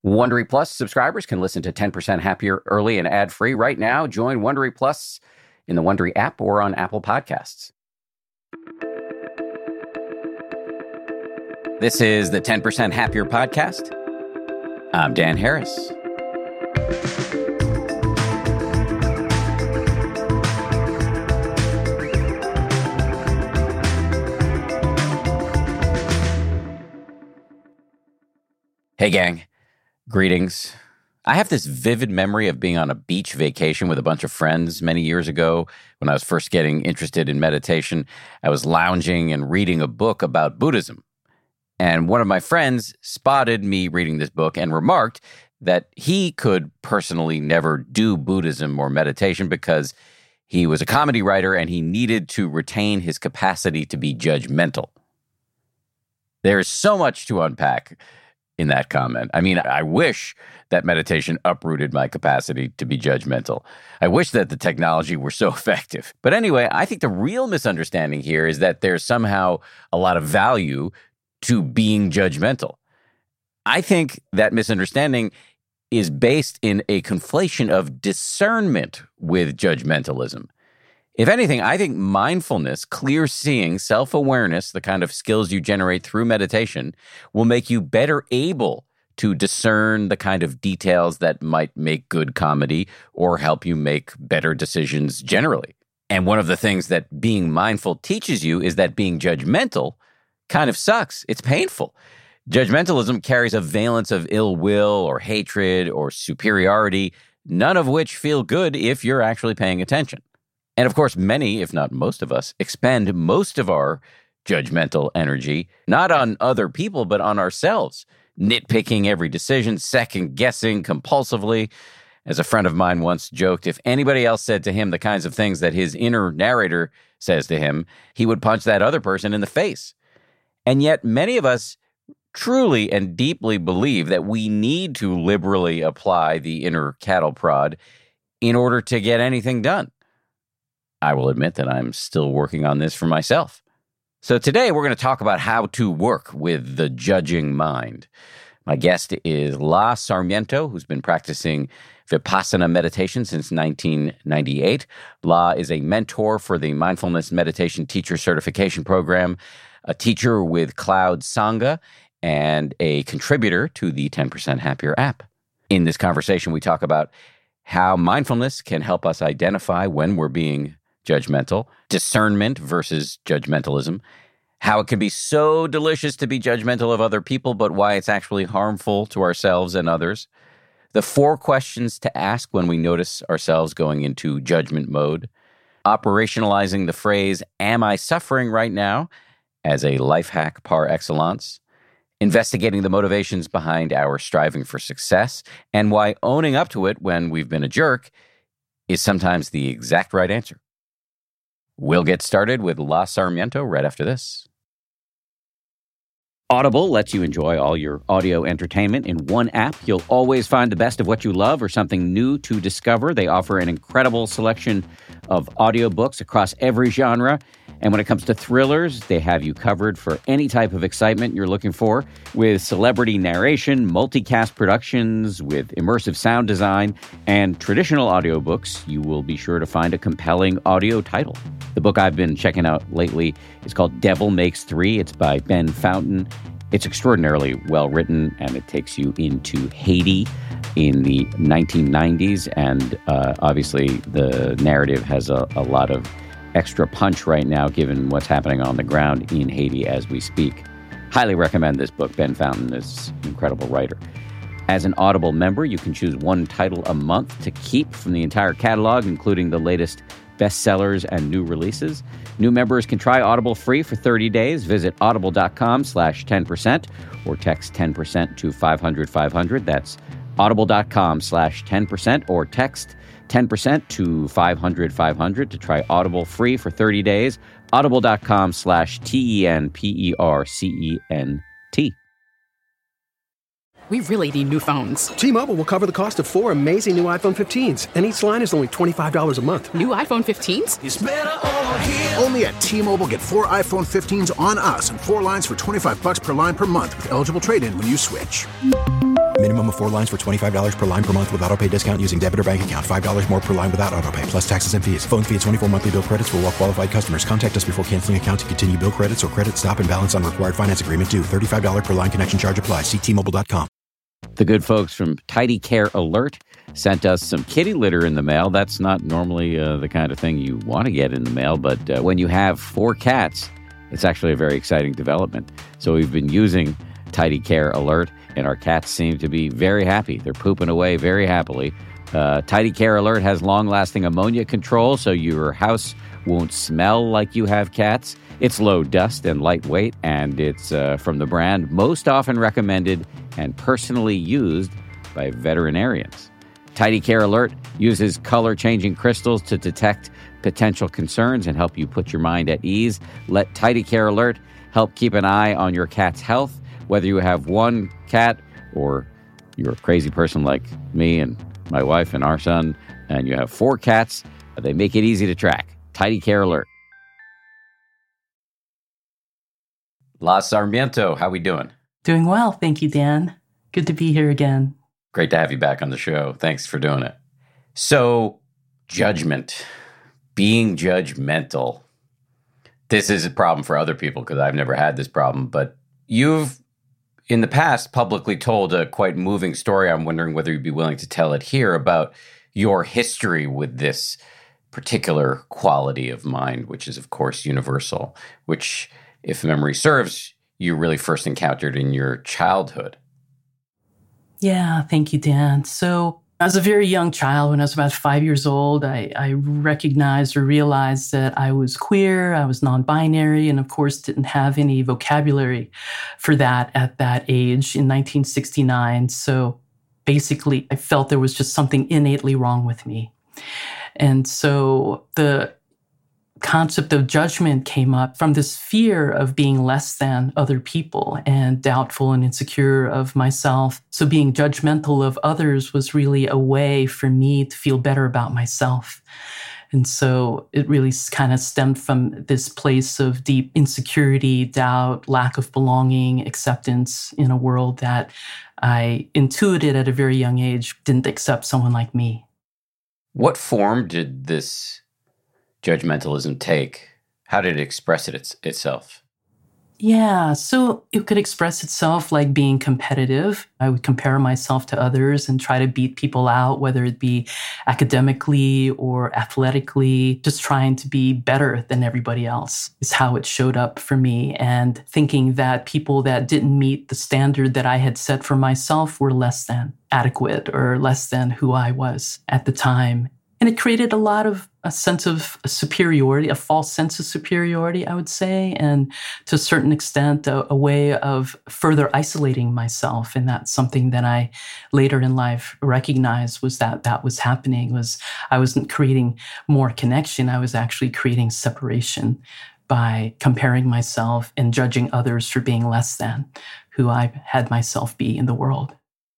Wondery Plus subscribers can listen to 10% Happier early and ad-free right now. Join Wondery Plus in the Wondery app or on Apple Podcasts. This is the 10% Happier podcast. I'm Dan Harris. Hey, gang. Greetings. I have this vivid memory of being on a beach vacation with a bunch of friends many years ago when I was first getting interested in meditation. I was lounging and reading a book about Buddhism. And one of my friends spotted me reading this book and remarked that he could personally never do Buddhism or meditation because he was a comedy writer and he needed to retain his capacity to be judgmental. There's so much to unpack in that comment. I mean, I wish that meditation uprooted my capacity to be judgmental. I wish that the technology were so effective. But anyway, I think the real misunderstanding here is that there's somehow a lot of value to being judgmental. I think that misunderstanding is based in a conflation of discernment with judgmentalism. If anything, I think mindfulness, clear seeing, self-awareness, the kind of skills you generate through meditation, will make you better able to discern the kind of details that might make good comedy or help you make better decisions generally. And one of the things that being mindful teaches you is that being judgmental kind of sucks. It's painful. Judgmentalism carries a valence of ill will or hatred or superiority, none of which feel good if you're actually paying attention. And of course, many, if not most of us, expend most of our judgmental energy, not on other people, but on ourselves, nitpicking every decision, second-guessing compulsively. As a friend of mine once joked, if anybody else said to him the kinds of things that his inner narrator says to him, he would punch that other person in the face. And yet, many of us truly and deeply believe that we need to liberally apply the inner cattle prod in order to get anything done. I will admit that I'm still working on this for myself. So today we're going to talk about how to work with the judging mind. My guest is La Sarmiento, who's been practicing Vipassana meditation since 1998. La is a mentor for the Mindfulness Meditation Teacher Certification Program, a teacher with Cloud Sangha, and a contributor to the 10% Happier app. In this conversation, we talk about how mindfulness can help us identify when we're being judgmental, discernment versus judgmentalism, how it can be so delicious to be judgmental of other people, but why it's actually harmful to ourselves and others, the 4 questions to ask when we notice ourselves going into judgment mode, operationalizing the phrase, "Am I suffering right now?" as a life hack par excellence, investigating the motivations behind our striving for success, and why owning up to it when we've been a jerk is sometimes the exact right answer. We'll get started with La Sarmiento right after this. Audible lets you enjoy all your audio entertainment in one app. You'll always find the best of what you love or something new to discover. They offer an incredible selection of audiobooks across every genre. And when it comes to thrillers, they have you covered for any type of excitement you're looking for, with celebrity narration, multicast productions, with immersive sound design, and traditional audiobooks. You will be sure to find a compelling audio title. The book I've been checking out lately is called Devil Makes Three. It's by Ben Fountain. It's extraordinarily well written, and it takes you into Haiti in the 1990s. And obviously, the narrative has a lot of extra punch right now, given what's happening on the ground in Haiti as we speak. Highly recommend this book. Ben Fountain is an incredible writer. As an Audible member, you can choose one title a month to keep from the entire catalog, including the latest bestsellers and new releases. New members can try Audible free for 30 days. Visit audible.com/10% or text 10% to 500-500. That's audible.com/10% or text 10% to 500-500 to try Audible free for 30 days. Audible.com/TENPERCENT. We really need new phones. T-Mobile will cover the cost of 4 amazing new iPhone 15s, and each line is only $25 a month. New iPhone 15s? It's better over here. Only at T-Mobile, get 4 iPhone 15s on us and 4 lines for $25 per line per month with eligible trade-in when you switch. Minimum of 4 lines for $25 per line per month with autopay discount using debit or bank account. $5 more per line without autopay, plus taxes and fees. Phone fee at 24 monthly bill credits for well-qualified customers. Contact us before canceling account to continue bill credits or credit stop and balance on required finance agreement due. $35 per line connection charge applies. See T-Mobile.com. The good folks from Tidy Care Alert sent us some kitty litter in the mail. That's not normally the kind of thing you want to get in the mail, but when you have 4 cats, it's actually a very exciting development. So we've been using Tidy Care Alert, and our cats seem to be very happy. They're pooping away very happily. Tidy Care Alert has long-lasting ammonia control, so your house won't smell like you have cats. It's low dust and lightweight, and it's from the brand most often recommended and personally used by veterinarians. Tidy Care Alert uses color-changing crystals to detect potential concerns and help you put your mind at ease. Let Tidy Care Alert help keep an eye on your cat's health. Whether you have 1 cat or you're a crazy person like me and my wife and our son, and you have 4 cats, they make it easy to track. Tidy Care Alert. La Sarmiento, how we doing? Doing well, thank you, Dan. Good to be here again. Great to have you back on the show. Thanks for doing it. So, judgment, being judgmental. This is a problem for other people because I've never had this problem, but you've in the past publicly told a quite moving story. I'm wondering whether you'd be willing to tell it here about your history with this particular quality of mind, which is, of course, universal, which, if memory serves, you really first encountered in your childhood. Yeah, thank you, Dan. So as a very young child, when I was about 5 years old, I recognized or realized that I was queer, I was non-binary, and of course didn't have any vocabulary for that at that age in 1969. So basically, I felt there was just something innately wrong with me. And so the concept of judgment came up from this fear of being less than other people and doubtful and insecure of myself. So being judgmental of others was really a way for me to feel better about myself. And so it really kind of stemmed from this place of deep insecurity, doubt, lack of belonging, acceptance in a world that I intuited at a very young age didn't accept someone like me. What form did this judgmentalism take? How did it express itself? Yeah, so it could express itself like being competitive. I would compare myself to others and try to beat people out, whether it be academically or athletically, just trying to be better than everybody else is how it showed up for me. And thinking that people that didn't meet the standard that I had set for myself were less than adequate or less than who I was at the time. And it created a sense of superiority, a false sense of superiority, I would say, and to a certain extent, a way of further isolating myself. And that's something that I later in life recognized was that was happening, was I wasn't creating more connection, I was actually creating separation by comparing myself and judging others for being less than who I had myself be in the world.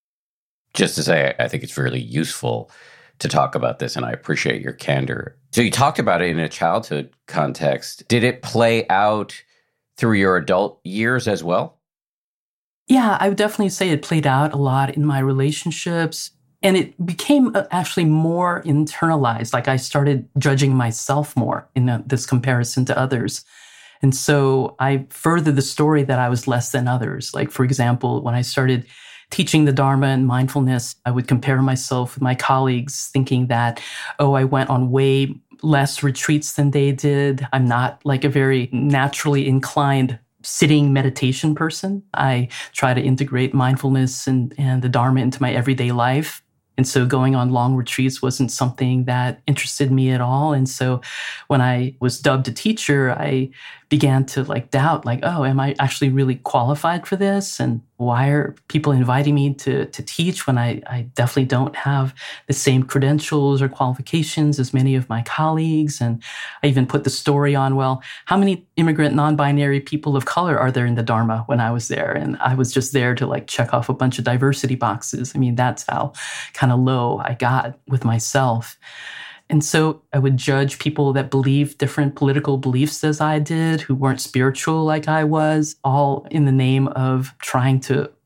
Just to say, I think it's really useful to talk about this, and I appreciate your candor. So you talked about it in a childhood context. Did it play out through your adult years as well? Yeah, I would definitely say it played out a lot in my relationships, and it became actually more internalized. Like I started judging myself more in this comparison to others. And so I furthered the story that I was less than others. Like, for example, when I started teaching the Dharma and mindfulness, I would compare myself with my colleagues, thinking that, I went on way less retreats than they did. I'm not like a very naturally inclined sitting meditation person. I try to integrate mindfulness and the Dharma into my everyday life. And so going on long retreats wasn't something that interested me at all. And so when I was dubbed a teacher, I began to doubt, am I actually really qualified for this? And why are people inviting me to teach when I definitely don't have the same credentials or qualifications as many of my colleagues? And I even put the story on, how many immigrant non-binary people of color are there in the Dharma when I was there? And I was just there to check off a bunch of diversity boxes. I mean, that's how kind of low I got with myself. And so I would judge people that believed different political beliefs as I did, who weren't spiritual like I was, all in the name of trying to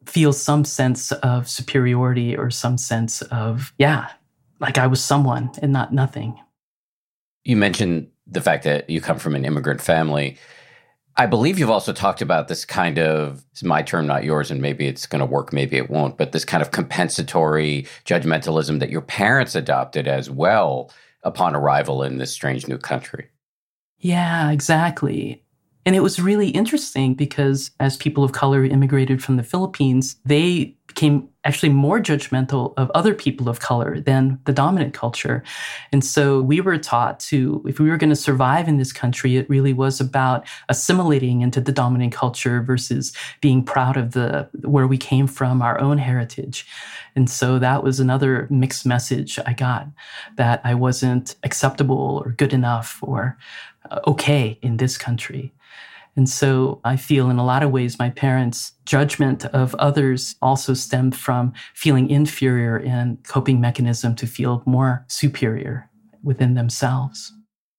feel some sense of superiority or some sense of, like I was someone and not nothing. You mentioned the fact that you come from an immigrant family. I believe you've also talked about this kind of, it's my term, not yours, and maybe it's going to work, maybe it won't, but this kind of compensatory judgmentalism that your parents adopted as well upon arrival in this strange new country. Yeah, exactly. And it was really interesting because as people of color immigrated from the Philippines, they became actually more judgmental of other people of color than the dominant culture. And so we were taught to, if we were going to survive in this country, it really was about assimilating into the dominant culture versus being proud of where we came from, our own heritage. And so that was another mixed message I got, that I wasn't acceptable or good enough or okay in this country. And so I feel in a lot of ways my parents' judgment of others also stemmed from feeling inferior and coping mechanism to feel more superior within themselves.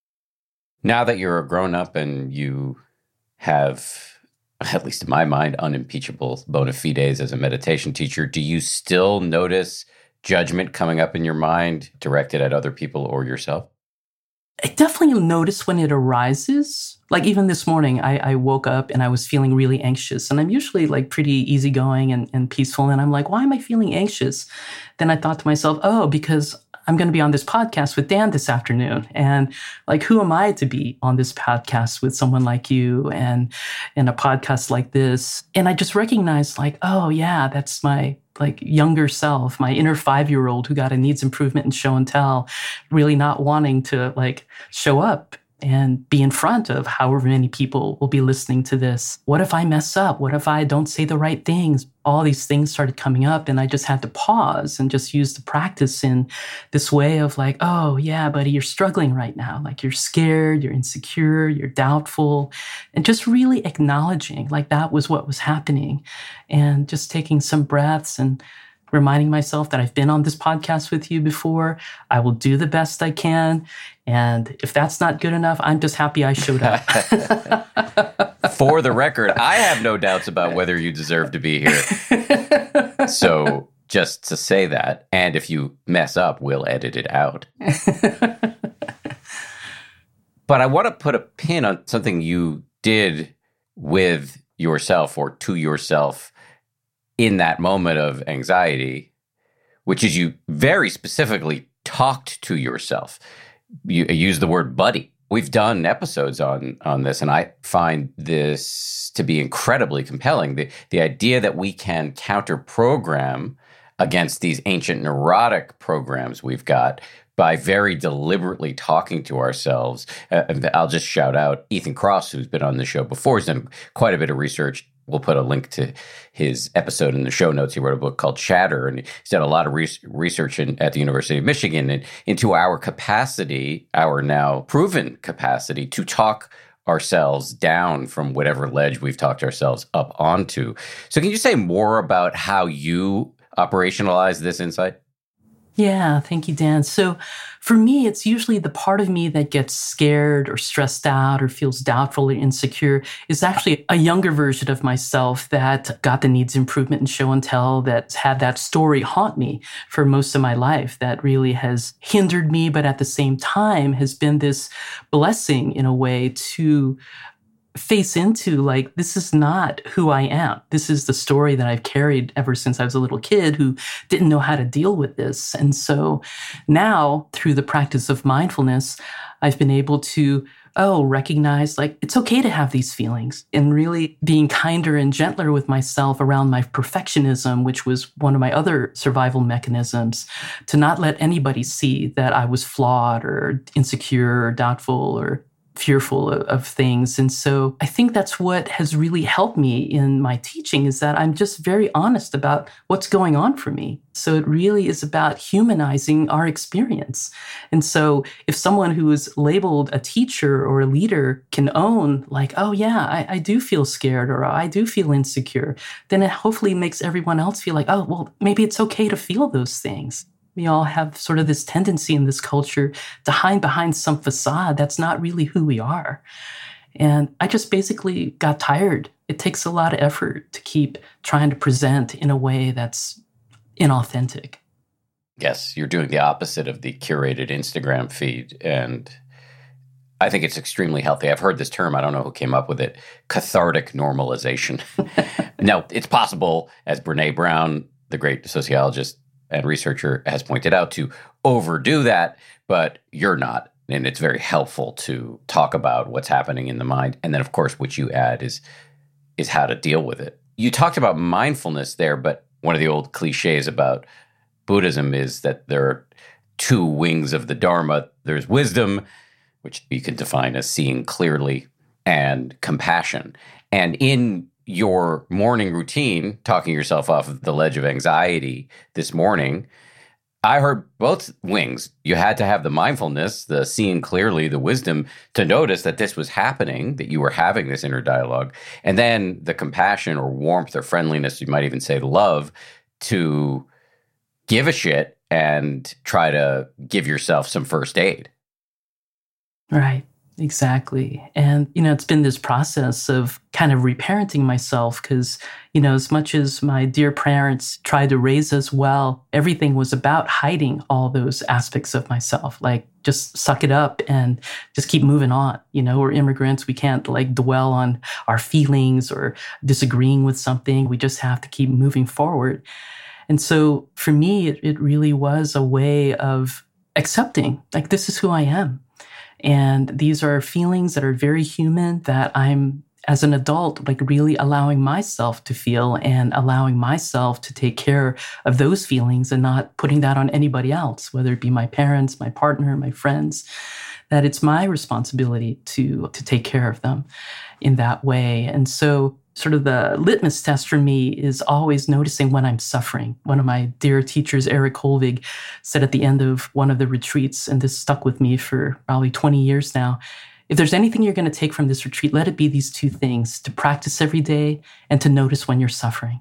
Now that you're a grown-up and you have, at least in my mind, unimpeachable bona fides as a meditation teacher, do you still notice judgment coming up in your mind directed at other people or yourself? I definitely notice when it arises. Like even this morning, I woke up and I was feeling really anxious. And I'm usually like pretty easygoing and peaceful. And I'm like, why am I feeling anxious? Then I thought to myself, because I'm going to be on this podcast with Dan this afternoon. And like, who am I to be on this podcast with someone like you and in a podcast like this? And I just recognized like, that's my like younger self, my inner 5-year-old who got a needs improvement in show and tell, really not wanting to like show up and be in front of however many people will be listening to this. What if I mess up? What if I don't say the right things? All these things started coming up and I just had to pause and just use the practice in this way of like, buddy, you're struggling right now. Like you're scared, you're insecure, you're doubtful, and just really acknowledging like that was what was happening and just taking some breaths and reminding myself that I've been on this podcast with you before. I will do the best I can. And if that's not good enough, I'm just happy I showed up. For the record, I have no doubts about whether you deserve to be here. So just to say that, and if you mess up, we'll edit it out. But I want to put a pin on something you did with yourself or to yourself in that moment of anxiety, which is you very specifically talked to yourself. You used the word buddy. We've done episodes on this, and I find this to be incredibly compelling. The idea that we can counter-program against these ancient neurotic programs we've got by very deliberately talking to ourselves. I'll just shout out Ethan Kross, who's been on the show before. He's done quite a bit of research. We'll put a link to his episode in the show notes. He wrote a book called Chatter, and he's done a lot of research at the University of Michigan and into our capacity, our now proven capacity to talk ourselves down from whatever ledge we've talked ourselves up onto. So can you say more about how you operationalize this insight? Yeah, thank you, Dan. So for me, it's usually the part of me that gets scared or stressed out or feels doubtful or insecure is actually a younger version of myself that got the needs improvement in show and tell, that's had that story haunt me for most of my life, that really has hindered me, but at the same time has been this blessing in a way to face into like, this is not who I am. This is the story that I've carried ever since I was a little kid who didn't know how to deal with this. And so now through the practice of mindfulness, I've been able to recognize like it's okay to have these feelings and really being kinder and gentler with myself around my perfectionism, which was one of my other survival mechanisms, to not let anybody see that I was flawed or insecure or doubtful or fearful of things. And so I think that's what has really helped me in my teaching is that I'm just very honest about what's going on for me. So it really is about humanizing our experience. And so if someone who is labeled a teacher or a leader can own like, I do feel scared or I do feel insecure, then it hopefully makes everyone else feel like, maybe it's okay to feel those things. We all have sort of this tendency in this culture to hide behind some facade that's not really who we are. And I just basically got tired. It takes a lot of effort to keep trying to present in a way that's inauthentic. Yes, you're doing the opposite of the curated Instagram feed. And I think it's extremely healthy. I've heard this term, I don't know who came up with it, cathartic normalization. Now, it's possible, as Brené Brown, the great sociologist and researcher, has pointed out, to overdo that, but you're not. And it's very helpful to talk about what's happening in the mind. And then, of course, what you add is how to deal with it. You talked about mindfulness there, but one of the old cliches about Buddhism is that there are two wings of the Dharma. There's wisdom, which you can define as seeing clearly, and compassion. And in your morning routine, talking yourself off of the ledge of anxiety this morning, I heard both wings. You had to have the mindfulness, the seeing clearly, the wisdom to notice that this was happening, that you were having this inner dialogue. And then the compassion or warmth or friendliness, you might even say love, to give a shit and try to give yourself some first aid. Right, exactly. And, it's been this process of kind of reparenting myself because, as much as my dear parents tried to raise us well, everything was about hiding all those aspects of myself. Like, just suck it up and just keep moving on. We're immigrants. We can't dwell on our feelings or disagreeing with something. We just have to keep moving forward. And so for me, it really was a way of accepting, this is who I am. And these are feelings that are very human that I'm, as an adult, really allowing myself to feel and allowing myself to take care of those feelings and not putting that on anybody else, whether it be my parents, my partner, my friends, that it's my responsibility to take care of them in that way. And so sort of the litmus test for me is always noticing when I'm suffering. One of my dear teachers, Eric Holvig, said at the end of one of the retreats, and this stuck with me for probably 20 years now, if there's anything you're going to take from this retreat, let it be these two things: to practice every day and to notice when you're suffering.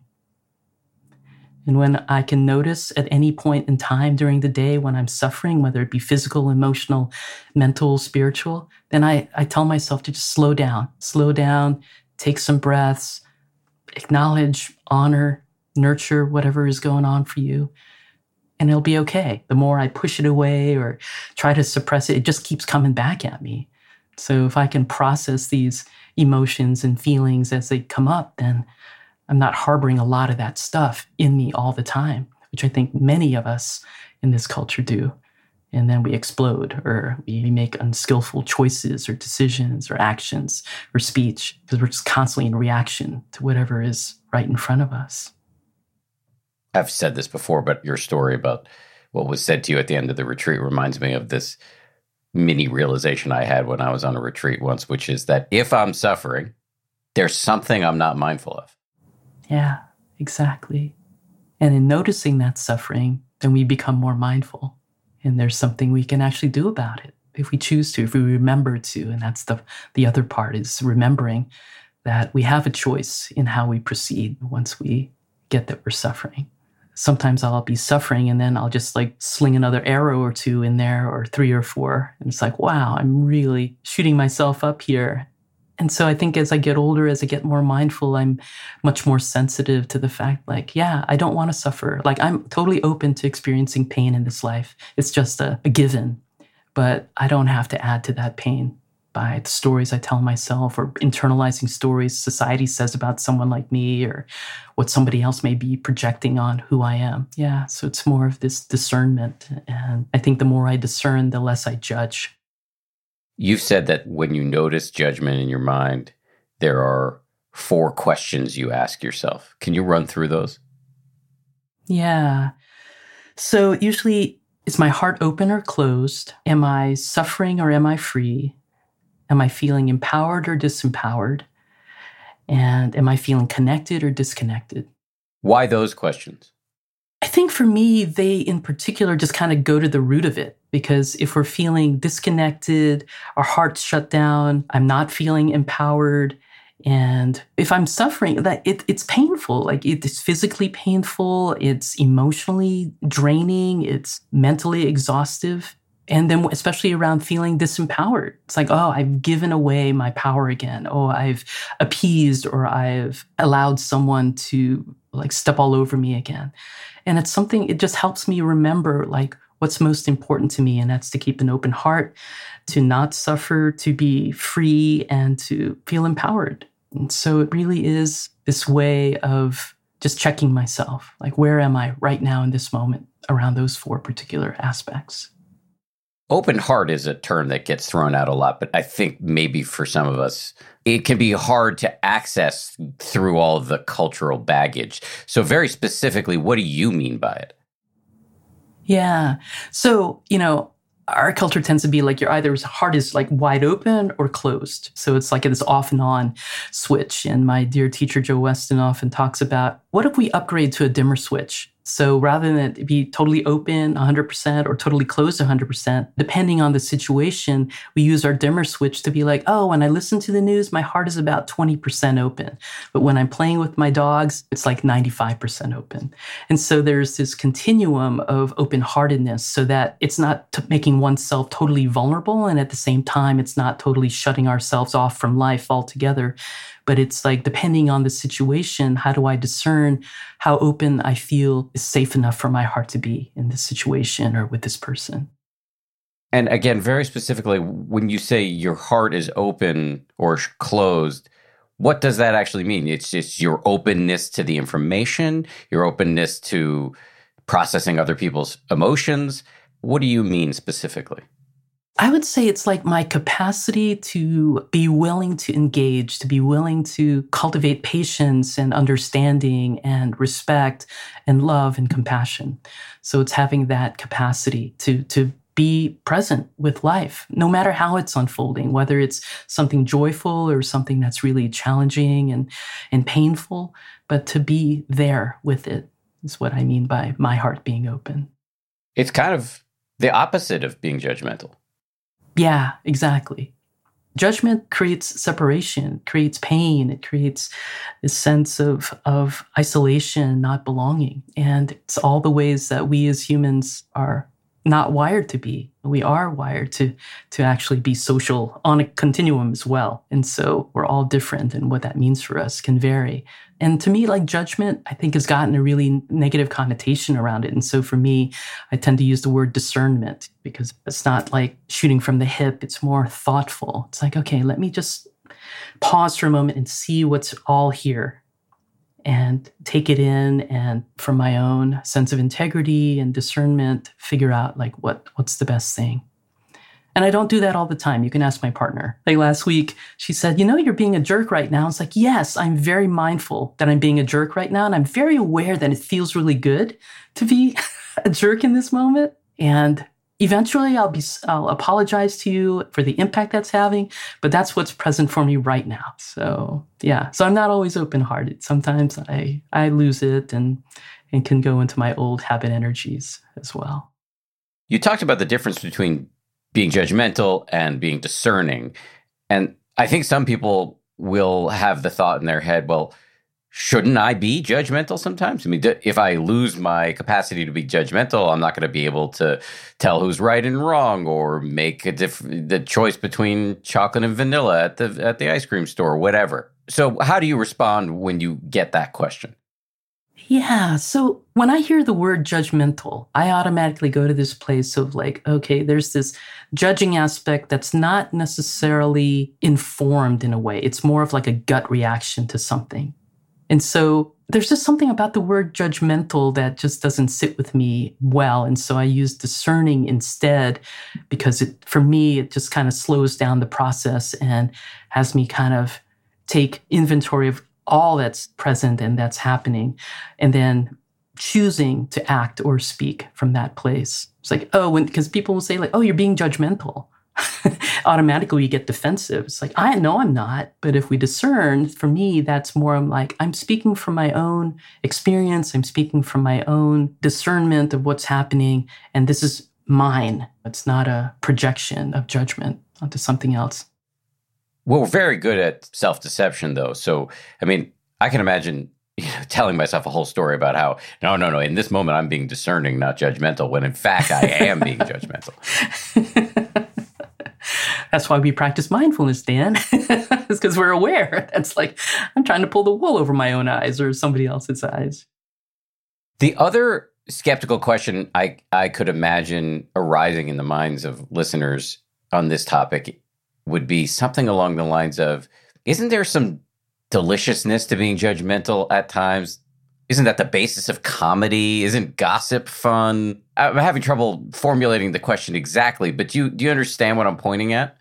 And when I can notice at any point in time during the day when I'm suffering, whether it be physical, emotional, mental, spiritual, then I tell myself to just slow down, take some breaths, acknowledge, honor, nurture whatever is going on for you, and it'll be okay. The more I push it away or try to suppress it, it just keeps coming back at me. So if I can process these emotions and feelings as they come up, then I'm not harboring a lot of that stuff in me all the time, which I think many of us in this culture do. And then we explode, or we make unskillful choices or decisions or actions or speech because we're just constantly in reaction to whatever is right in front of us. I've said this before, but your story about what was said to you at the end of the retreat reminds me of this mini realization I had when I was on a retreat once, which is that if I'm suffering, there's something I'm not mindful of. Yeah, exactly. And in noticing that suffering, then we become more mindful. And there's something we can actually do about it if we choose to, if we remember to. And that's the other part, is remembering that we have a choice in how we proceed once we get that we're suffering. Sometimes I'll be suffering and then I'll just sling another arrow or two in there, or 3 or 4. And it's wow, I'm really shooting myself up here. And so I think as I get older, as I get more mindful, I'm much more sensitive to the fact, I don't want to suffer. I'm totally open to experiencing pain in this life. It's just a given. But I don't have to add to that pain by the stories I tell myself, or internalizing stories society says about someone like me, or what somebody else may be projecting on who I am. Yeah, so it's more of this discernment. And I think the more I discern, the less I judge. You've said that when you notice judgment in your mind, there are 4 questions you ask yourself. Can you run through those? Yeah. So usually, is my heart open or closed? Am I suffering or am I free? Am I feeling empowered or disempowered? And am I feeling connected or disconnected? Why those questions? I think for me, they in particular just kind of go to the root of it. Because if we're feeling disconnected, our heart's shut down, I'm not feeling empowered. And if I'm suffering, it's painful. It's physically painful. It's emotionally draining. It's mentally exhaustive. And then especially around feeling disempowered. It's like, oh, I've given away my power again. Oh, I've appeased or I've allowed someone to like step all over me again. And it's something, it just helps me remember like what's most important to me. And that's to keep an open heart, to not suffer, to be free, and to feel empowered. And so it really is this way of just checking myself. Like, where am I right now in this moment around those 4 particular aspects? Open heart is a term that gets thrown out a lot, but I think maybe for some of us, it can be hard to access through all of the cultural baggage. So very specifically, what do you mean by it? Yeah. So, our culture tends to be like your either heart is like wide open or closed. So it's like this off and on switch. And my dear teacher, Joe Weston, often talks about, what if we upgrade to a dimmer switch? So rather than it be totally open 100% or totally closed 100%, depending on the situation, we use our dimmer switch to be like, oh, when I listen to the news, my heart is about 20% open. But when I'm playing with my dogs, it's like 95% open. And so there's this continuum of open-heartedness so that it's not making oneself totally vulnerable. And at the same time, it's not totally shutting ourselves off from life altogether. But it's like, depending on the situation, how do I discern how open I feel is safe enough for my heart to be in this situation or with this person? And again, very specifically, when you say your heart is open or closed, what does that actually mean? It's just your openness to the information, your openness to processing other people's emotions. What do you mean specifically? I would say it's like my capacity to be willing to engage, to be willing to cultivate patience and understanding and respect and love and compassion. So it's having that capacity to be present with life, no matter how it's unfolding, whether it's something joyful or something that's really challenging and painful, but to be there with it is what I mean by my heart being open. It's kind of the opposite of being judgmental. Yeah, exactly. Judgment creates separation, creates pain, it creates this sense of isolation, not belonging. And it's all the ways that we as humans are not wired to be. We are wired to actually be social on a continuum as well. And so we're all different, and what that means for us can vary. And to me, like, judgment, I think, has gotten a really negative connotation around it. And so for me, I tend to use the word discernment, because it's not like shooting from the hip. It's more thoughtful. It's like, okay, let me just pause for a moment and see what's all here and take it in, and from my own sense of integrity and discernment, figure out like what's the best thing. And I don't do that all the time. You can ask my partner. Like last week, she said, you're being a jerk right now. It's like, yes, I'm very mindful that I'm being a jerk right now. And I'm very aware that it feels really good to be a jerk in this moment. And eventually I'll apologize to you for the impact that's having, but that's what's present for me right now. So yeah, so I'm not always open-hearted. Sometimes I lose it and can go into my old habit energies as well. You talked about the difference between being judgmental and being discerning. And I think some people will have the thought in their head, well, shouldn't I be judgmental sometimes? I mean, if I lose my capacity to be judgmental, I'm not going to be able to tell who's right and wrong, or make the choice between chocolate and vanilla at the ice cream store, or whatever. So how do you respond when you get that question? Yeah. So when I hear the word judgmental, I automatically go to this place of like, okay, there's this judging aspect that's not necessarily informed in a way. It's more of like a gut reaction to something. And so there's just something about the word judgmental that just doesn't sit with me well. And so I use discerning instead, because for me, it just kind of slows down the process and has me kind of take inventory of all that's present and that's happening, and then choosing to act or speak from that place. It's like, because people will say like, oh, you're being judgmental. Automatically you get defensive. It's like, I know I'm not. But if we discern, for me, that's more like I'm speaking from my own experience. I'm speaking from my own discernment of what's happening. And this is mine. It's not a projection of judgment onto something else. Well, we're very good at self-deception, though. So, I mean, I can imagine telling myself a whole story about how, no, in this moment I'm being discerning, not judgmental, when in fact I am being judgmental. That's why we practice mindfulness, Dan. It's because we're aware. That's like, I'm trying to pull the wool over my own eyes or somebody else's eyes. The other skeptical question I could imagine arising in the minds of listeners on this topic would be something along the lines of, isn't there some deliciousness to being judgmental at times? Isn't that the basis of comedy? Isn't gossip fun? I'm having trouble formulating the question exactly, but do you understand what I'm pointing at?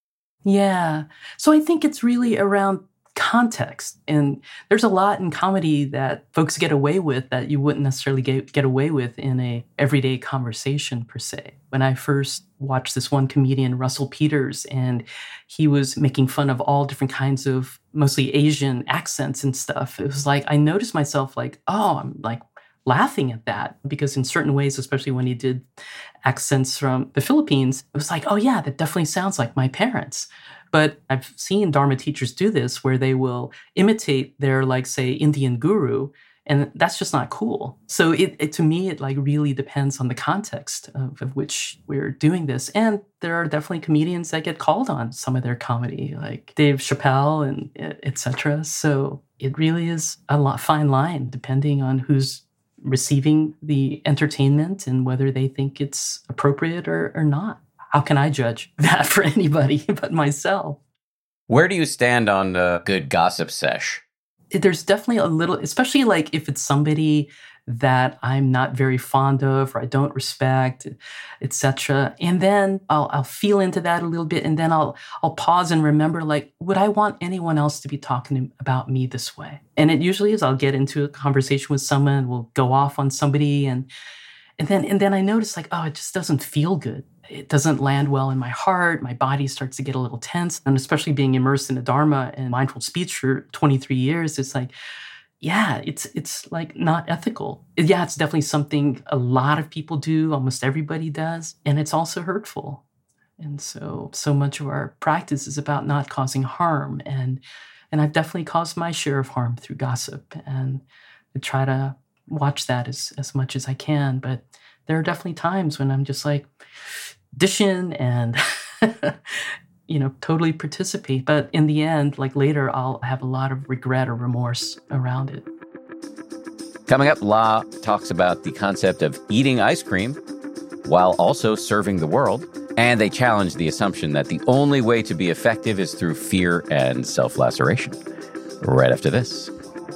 Yeah. So I think it's really around context. And there's a lot in comedy that folks get away with that you wouldn't necessarily get away with in a everyday conversation per se. When I first watched this one comedian, Russell Peters, and he was making fun of all different kinds of mostly Asian accents and stuff, it was like, I noticed myself like, oh, I'm like laughing at that, because in certain ways, especially when he did accents from the Philippines, it was like, oh yeah, that definitely sounds like my parents. But I've seen Dharma teachers do this where they will imitate their, like, say, Indian guru, and that's just not cool. So it to me, it like really depends on the context of which we're doing this. And there are definitely comedians that get called on some of their comedy, like Dave Chappelle and et cetera. So it really is a fine line depending on who's receiving the entertainment and whether they think it's appropriate or not. How can I judge that for anybody but myself? Where do you stand on a good gossip sesh? There's definitely a little, especially like if it's somebody that I'm not very fond of or I don't respect, etc. And then I'll feel into that a little bit, and then I'll pause and remember, like, would I want anyone else to be talking about me this way? And it usually is. I'll get into a conversation with someone, we'll go off on somebody, and then I notice, like, oh, it just doesn't feel good. It doesn't land well in my heart. My body starts to get a little tense. And especially being immersed in the Dharma and mindful speech for 23 years, it's like, yeah, it's like not ethical. Yeah, it's definitely something a lot of people do. Almost everybody does. And it's also hurtful. And so much of our practice is about not causing harm. And I've definitely caused my share of harm through gossip. And I try to watch that as much as I can. But there are definitely times when I'm just like, dish in and, totally participate. But in the end, like later, I'll have a lot of regret or remorse around it. Coming up, La talks about the concept of eating ice cream while also serving the world. And they challenge the assumption that the only way to be effective is through fear and self-laceration. Right after this.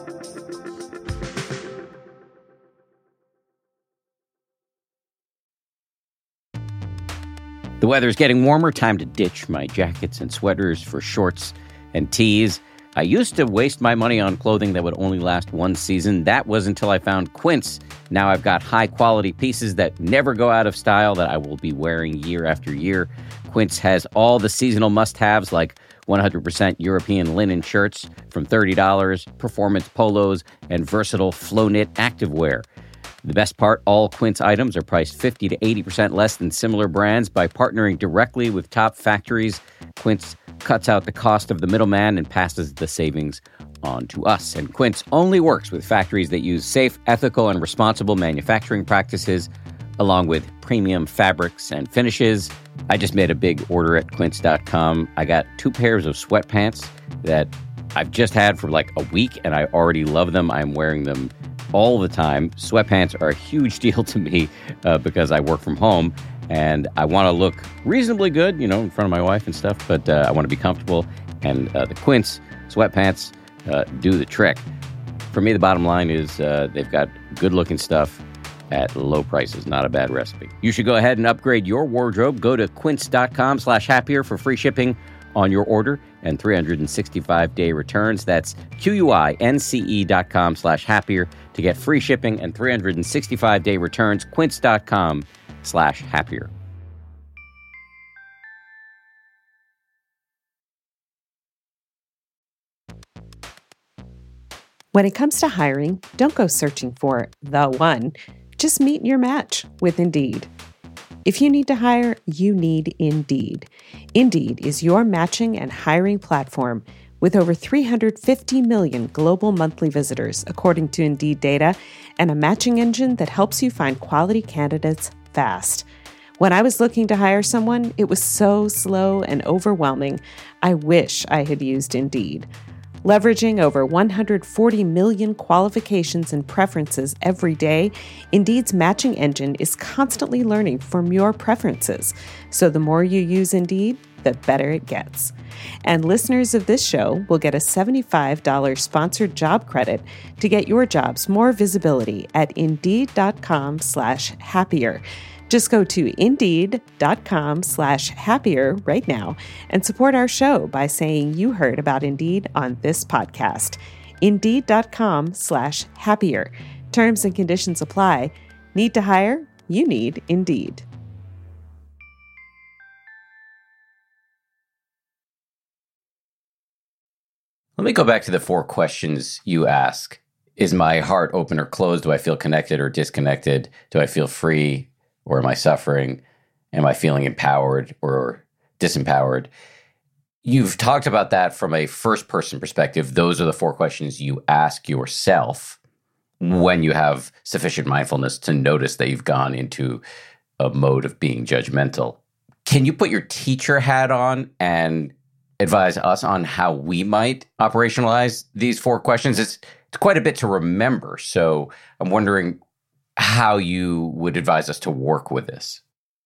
The weather's getting warmer. Time to ditch my jackets and sweaters for shorts and tees. I used to waste my money on clothing that would only last one season. That was until I found Quince. Now I've got high-quality pieces that never go out of style that I will be wearing year after year. Quince has all the seasonal must-haves like 100% European linen shirts from $30, performance polos, and versatile flow-knit activewear. The best part, all Quince items are priced 50 to 80% less than similar brands. By partnering directly with top factories, Quince cuts out the cost of the middleman and passes the savings on to us. And Quince only works with factories that use safe, ethical, and responsible manufacturing practices, along with premium fabrics and finishes. I just made a big order at quince.com. I got 2 pairs of sweatpants that I've just had for like a week, and I already love them. I'm wearing them all the time. Sweatpants are a huge deal to me because I work from home and I want to look reasonably good, in front of my wife and stuff, but I want to be comfortable. And the Quince sweatpants do the trick. For me, the bottom line is they've got good looking stuff at low prices. Not a bad recipe. You should go ahead and upgrade your wardrobe. Go to quince.com/happier for free shipping on your order and 365-day returns. That's QUINCE.com/happier to get free shipping and 365-day returns. Quince.com/happier. When it comes to hiring, don't go searching for the one. Just meet your match with Indeed. If you need to hire, you need Indeed. Indeed is your matching and hiring platform With over 350 million global monthly visitors, according to Indeed data, and a matching engine that helps you find quality candidates fast. When I was looking to hire someone, it was so slow and overwhelming. I wish I had used Indeed. Leveraging over 140 million qualifications and preferences every day, Indeed's matching engine is constantly learning from your preferences. So the more you use Indeed, the better it gets. And listeners of this show will get a $75 sponsored job credit to get your jobs more visibility at Indeed.com/happier. Just go to Indeed.com/happier right now and support our show by saying you heard about Indeed on this podcast. Indeed.com/happier. Terms and conditions apply. Need to hire? You need Indeed. Let me go back to the 4 questions you ask. Is my heart open or closed? Do I feel connected or disconnected? Do I feel free or am I suffering? Am I feeling empowered or disempowered? You've talked about that from a first-person perspective. Those are the 4 questions you ask yourself when you have sufficient mindfulness to notice that you've gone into a mode of being judgmental. Can you put your teacher hat on and advise us on how we might operationalize these 4 questions? It's quite a bit to remember. So I'm wondering how you would advise us to work with this.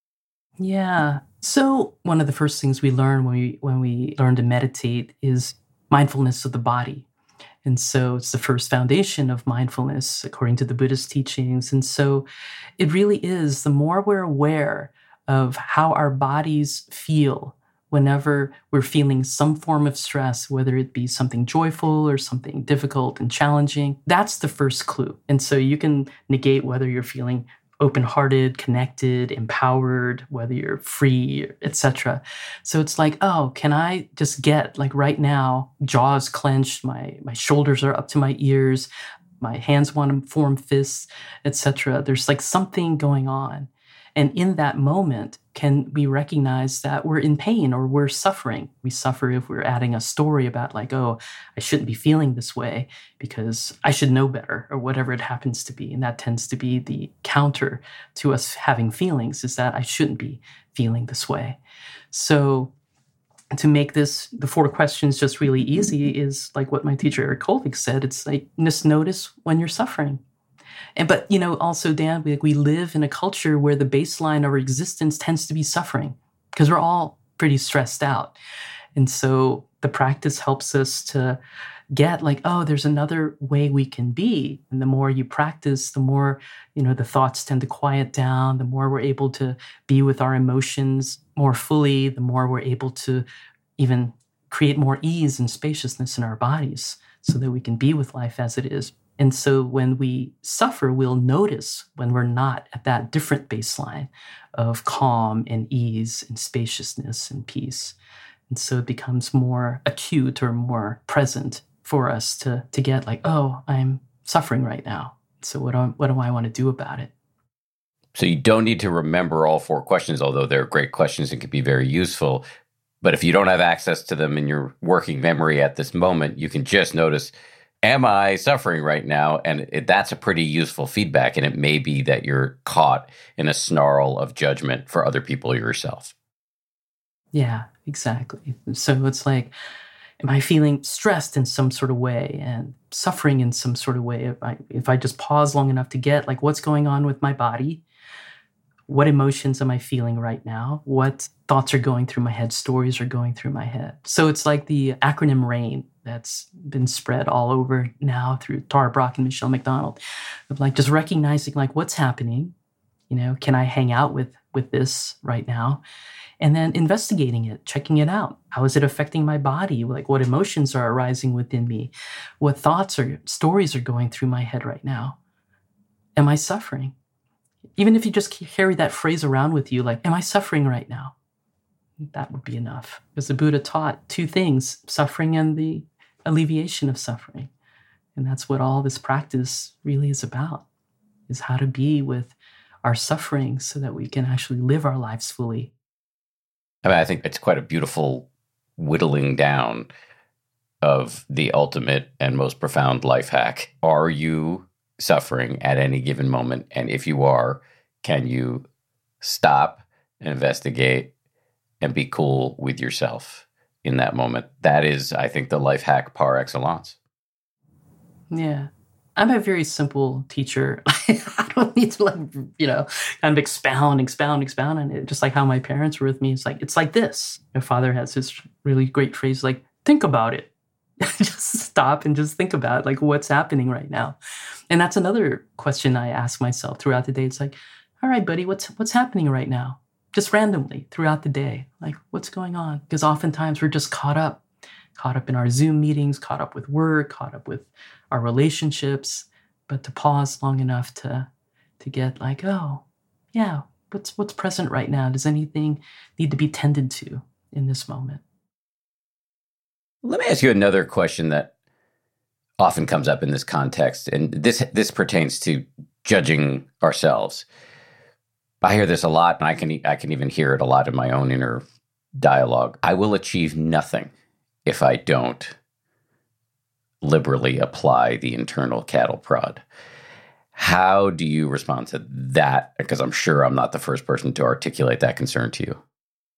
Yeah. So one of the first things we learn when we learn to meditate is mindfulness of the body. And so it's the first foundation of mindfulness, according to the Buddhist teachings. And so it really is, the more we're aware of how our bodies feel whenever we're feeling some form of stress, whether it be something joyful or something difficult and challenging, that's the first clue. And so you can negate whether you're feeling open-hearted, connected, empowered, whether you're free, etc. So it's like, oh, can I just get, like right now, jaws clenched, my shoulders are up to my ears, my hands want to form fists, etc. There's like something going on. And in that moment, can we recognize that we're in pain or we're suffering? We suffer if we're adding a story about like, oh, I shouldn't be feeling this way because I should know better or whatever it happens to be. And that tends to be the counter to us having feelings, is that I shouldn't be feeling this way. So to make this, the 4 questions just really easy is like what my teacher Eric Kolvig said. It's like, just notice when you're suffering. But, also, Dan, we live in a culture where the baseline of our existence tends to be suffering because we're all pretty stressed out. And so the practice helps us to get like, oh, there's another way we can be. And the more you practice, the more, the thoughts tend to quiet down, the more we're able to be with our emotions more fully, the more we're able to even create more ease and spaciousness in our bodies so that we can be with life as it is. And so when we suffer, we'll notice when we're not at that different baseline of calm and ease and spaciousness and peace. And so it becomes more acute or more present for us to get like, oh, I'm suffering right now. So what do I want to do about it? So you don't need to remember all 4 questions, although they're great questions and can be very useful. But if you don't have access to them in your working memory at this moment, you can just notice, am I suffering right now? And that's a pretty useful feedback. And it may be that you're caught in a snarl of judgment for other people or yourself. Yeah, exactly. So it's like, am I feeling stressed in some sort of way and suffering in some sort of way? If I just pause long enough to get like what's going on with my body, what emotions am I feeling right now? What thoughts are going through my head? Stories are going through my head. So it's like the acronym RAIN that's been spread all over now through Tara Brach and Michelle McDonald, of like just recognizing like what's happening, can I hang out with this right now? And then investigating it, checking it out. How is it affecting my body? Like what emotions are arising within me? What thoughts or stories are going through my head right now? Am I suffering? Even if you just carry that phrase around with you, like, am I suffering right now? That would be enough. Because the Buddha taught 2 things, suffering and the alleviation of suffering. And that's what all this practice really is about, is how to be with our suffering so that we can actually live our lives fully. I think it's quite a beautiful whittling down of the ultimate and most profound life hack. Are you suffering at any given moment? And if you are, can you stop, investigate, and be cool with yourself in that moment? That is, I think, the life hack par excellence. Yeah. I'm a very simple teacher. I don't need to kind of expound on it. Just like how my parents were with me. It's like this. My father has this really great phrase, like, think about it. Just stop and just think about like what's happening right now. And that's another question I ask myself throughout the day. It's like, all right, buddy, what's happening right now? Just randomly throughout the day. Like, what's going on? Because oftentimes we're just caught up in our Zoom meetings, caught up with work, caught up with our relationships. But to pause long enough to get like, oh, yeah, what's present right now? Does anything need to be tended to in this moment? Let me ask you another question that often comes up in this context, and this pertains to judging ourselves. I hear this a lot, and I can even hear it a lot in my own inner dialogue. I will achieve nothing if I don't liberally apply the internal cattle prod. How do you respond to that? Because I'm sure I'm not the first person to articulate that concern to you.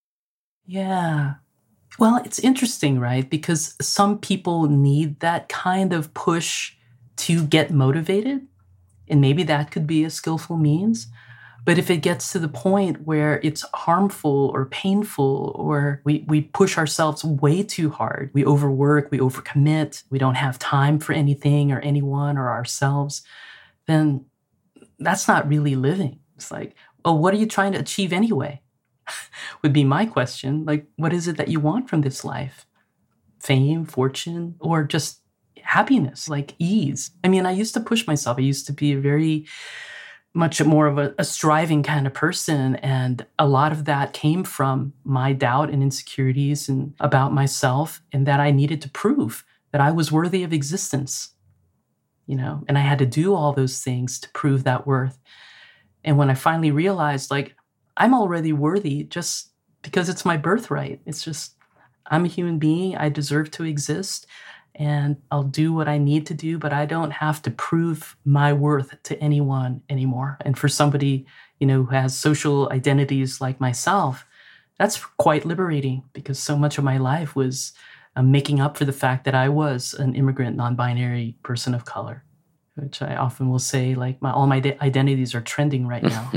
Yeah. Well, it's interesting, right? Because some people need that kind of push to get motivated, and maybe that could be a skillful means. But if it gets to the point where it's harmful or painful, or we push ourselves way too hard, we overwork, we overcommit, we don't have time for anything or anyone or ourselves, then that's not really living. It's like, well, what are you trying to achieve anyway? Would be my question. Like, what is it that you want from this life? Fame, fortune, or just happiness, like ease? I mean, I used to push myself. I used to be very much more of a striving kind of person. And a lot of that came from my doubt and insecurities and about myself, and that I needed to prove that I was worthy of existence, and I had to do all those things to prove that worth. And when I finally realized, like, I'm already worthy just because it's my birthright. It's just, I'm a human being. I deserve to exist, and I'll do what I need to do, but I don't have to prove my worth to anyone anymore. And for somebody, who has social identities like myself, that's quite liberating, because so much of my life was making up for the fact that I was an immigrant, non-binary person of color, which I often will say, like, all my identities are trending right now.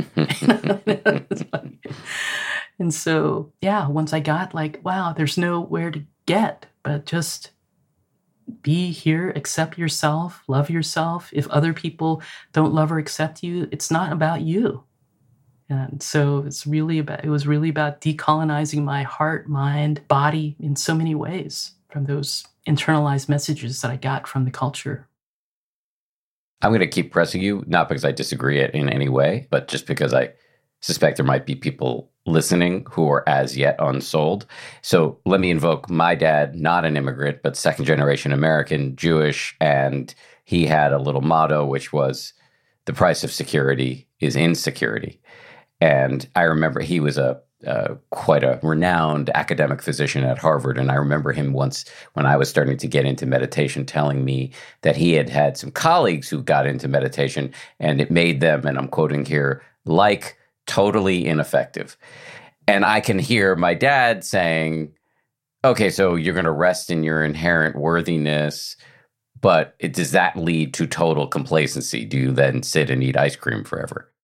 And so, yeah, once I got like, wow, there's nowhere to get, but just be here, accept yourself, love yourself. If other people don't love or accept you, it's not about you. And so it was really about decolonizing my heart, mind, body in so many ways from those internalized messages that I got from the culture. I'm going to keep pressing you, not because I disagree in any way, but just because I suspect there might be people listening who are as yet unsold. So let me invoke my dad, not an immigrant, but second generation American, Jewish. And he had a little motto, which was, the price of security is insecurity. And I remember he was quite a renowned academic physician at Harvard. And I remember him once, when I was starting to get into meditation, telling me that he had had some colleagues who got into meditation, and it made them, and I'm quoting here, like totally ineffective. And I can hear my dad saying, okay, so you're going to rest in your inherent worthiness, but does that lead to total complacency? Do you then sit and eat ice cream forever?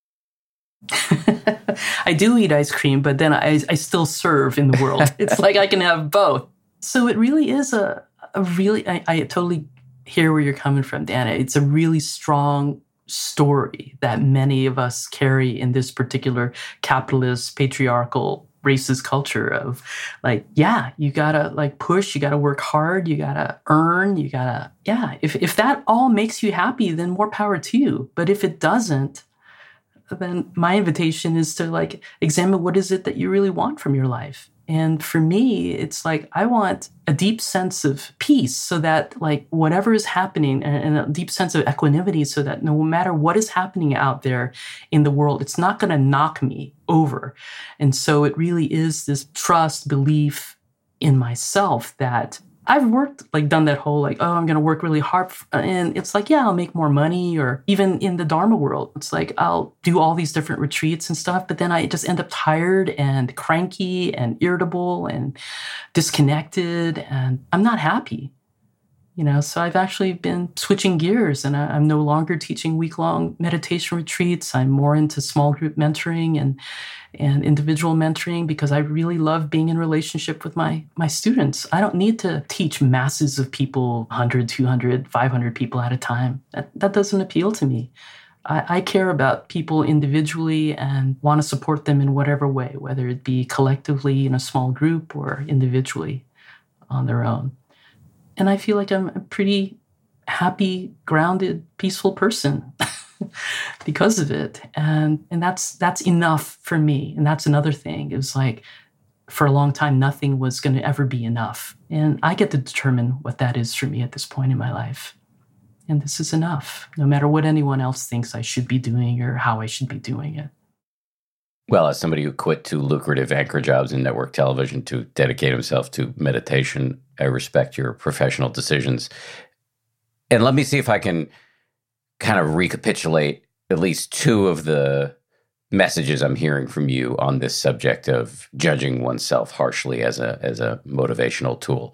I do eat ice cream, but then I still serve in the world. It's like I can have both. So it really is a really, I totally hear where you're coming from, Dana. It's a really strong story that many of us carry in this particular capitalist, patriarchal, racist culture of like, yeah, you gotta like push, you gotta work hard, you gotta earn, you gotta, yeah. If that all makes you happy, then more power to you. But if it doesn't, then my invitation is to like examine what is it that you really want from your life. And for me, it's like, I want a deep sense of peace so that like whatever is happening, and a deep sense of equanimity so that no matter what is happening out there in the world, it's not going to knock me over. And so it really is this trust, belief in myself that I've worked, like done that whole like, oh, I'm going to work really hard. And it's like, yeah, I'll make more money. Or even in the Dharma world, it's like, I'll do all these different retreats and stuff. But then I just end up tired and cranky and irritable and disconnected. And I'm not happy. So I've actually been switching gears, and I'm no longer teaching week-long meditation retreats. I'm more into small group mentoring and individual mentoring because I really love being in relationship with my students. I don't need to teach masses of people, 100, 200, 500 people at a time. That doesn't appeal to me. I care about people individually and want to support them in whatever way, whether it be collectively in a small group or individually on their own. And I feel like I'm a pretty happy, grounded, peaceful person because of it. And that's enough for me. And that's another thing. It was like, for a long time, nothing was going to ever be enough. And I get to determine what that is for me at this point in my life. And this is enough, no matter what anyone else thinks I should be doing or how I should be doing it. Well, as somebody who quit 2 lucrative anchor jobs in network television to dedicate himself to meditation, I respect your professional decisions. And let me see if I can kind of recapitulate at least 2 of the messages I'm hearing from you on this subject of judging oneself harshly as a motivational tool.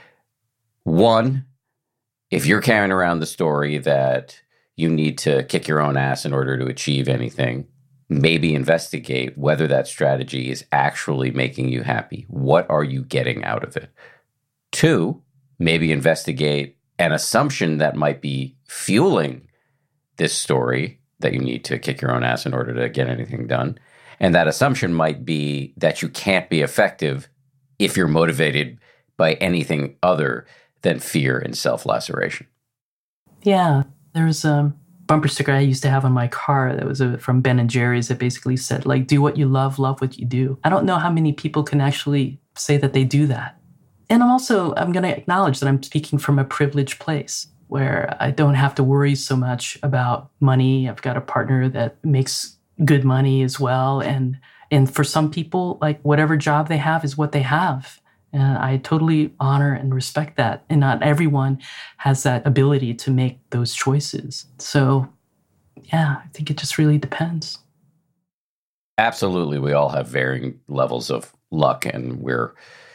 1, if you're carrying around the story that you need to kick your own ass in order to achieve anything, maybe investigate whether that strategy is actually making you happy. What are you getting out of it? 2, maybe investigate an assumption that might be fueling this story that you need to kick your own ass in order to get anything done. And that assumption might be that you can't be effective if you're motivated by anything other than fear and self-laceration. Yeah, there's bumper sticker I used to have on my car that was from Ben & Jerry's that basically said, like, do what you love what you do. I don't know how many people can actually say that they do that. And I'm going to acknowledge that I'm speaking from a privileged place where I don't have to worry so much about money. I've got a partner that makes good money as well. And for some people, like whatever job they have is what they have. And I totally honor and respect that. And not everyone has that ability to make those choices. So, yeah, I think it just really depends. Absolutely. We all have varying levels of luck, and we're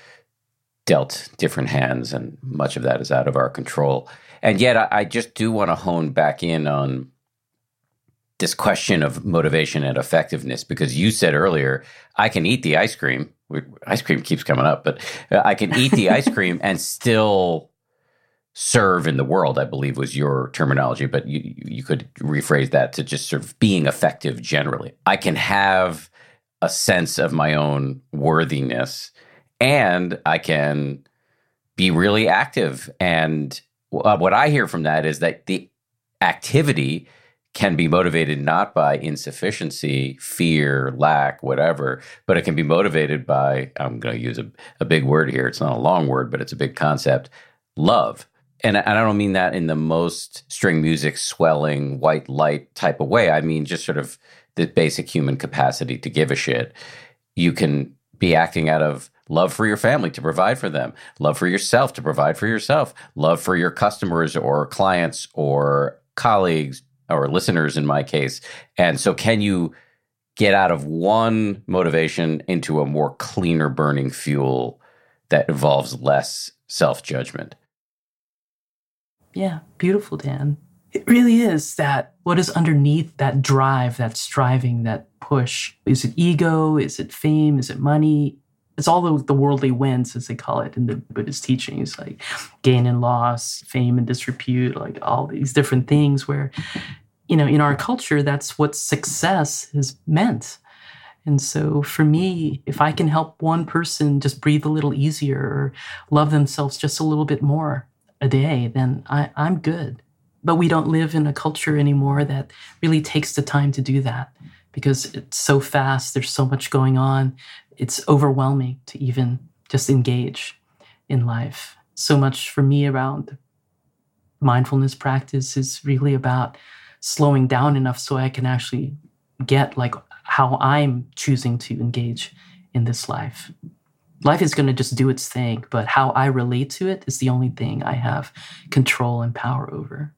dealt different hands, and much of that is out of our control. And yet I just do want to hone back in on this question of motivation and effectiveness, because you said earlier, I can eat the ice cream. Ice cream keeps coming up, but I can eat the ice cream and still serve in the world, I believe was your terminology, but you could rephrase that to just sort of being effective generally. I can have a sense of my own worthiness, and I can be really active. And what I hear from that is that the activity can be motivated not by insufficiency, fear, lack, whatever, but it can be motivated by, I'm going to use a big word here. It's not a long word, but it's a big concept, love. And I don't mean that in the most string music swelling, white light type of way. I mean just sort of the basic human capacity to give a shit. You can be acting out of love for your family to provide for them, love for yourself to provide for yourself, love for your customers or clients or colleagues, or listeners in my case. And so can you get out of one motivation into a more cleaner burning fuel that involves less self-judgment? Yeah, beautiful, Dan. It really is that what is underneath that drive, that striving, that push. Is it ego? Is it fame? Is it money? It's all the worldly winds, as they call it in the Buddhist teachings, like gain and loss, fame and disrepute, like all these different things where, in our culture, that's what success is meant. And so for me, if I can help one person just breathe a little easier or love themselves just a little bit more a day, then I'm good. But we don't live in a culture anymore that really takes the time to do that because it's so fast. There's so much going on. It's overwhelming to even just engage in life. So much for me around mindfulness practice is really about slowing down enough so I can actually get like how I'm choosing to engage in this life. Life is going to just do its thing, but how I relate to it is the only thing I have control and power over.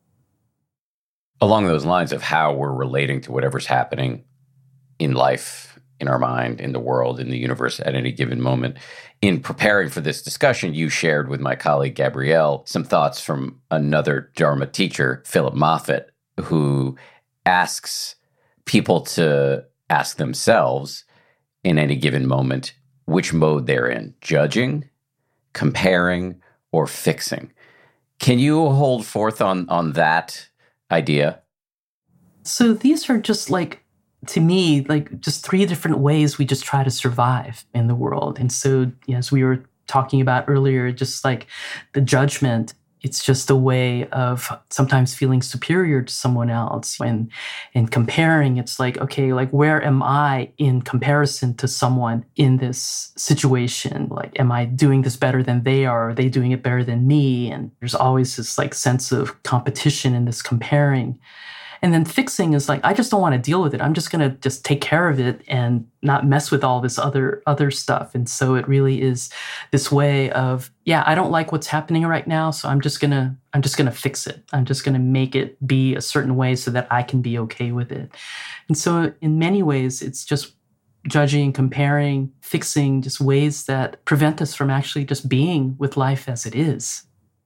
Along those lines of how we're relating to whatever's happening in life, in our mind, in the world, in the universe at any given moment, in preparing for this discussion, you shared with my colleague Gabrielle some thoughts from another Dharma teacher, Philip Moffitt, who asks people to ask themselves in any given moment which mode they're in, judging, comparing, or fixing. Can you hold forth on that idea? So these are just to me, just three different ways we just try to survive in the world. And so, as we were talking about earlier, just like the judgment, it's just a way of sometimes feeling superior to someone else. And comparing, it's like, okay, where am I in comparison to someone in this situation? Like, am I doing this better than they are? Are they doing it better than me? And there's always this sense of competition and this comparing. And then fixing is I just don't want to deal with it. I'm just going to just take care of it and not mess with all this other stuff. And so it really is this way of, I don't like what's happening right now, so I'm just going to fix it. I'm just going to make it be a certain way so that I can be okay with it. And so in many ways, it's just judging, comparing, fixing, just ways that prevent us from actually just being with life as it is.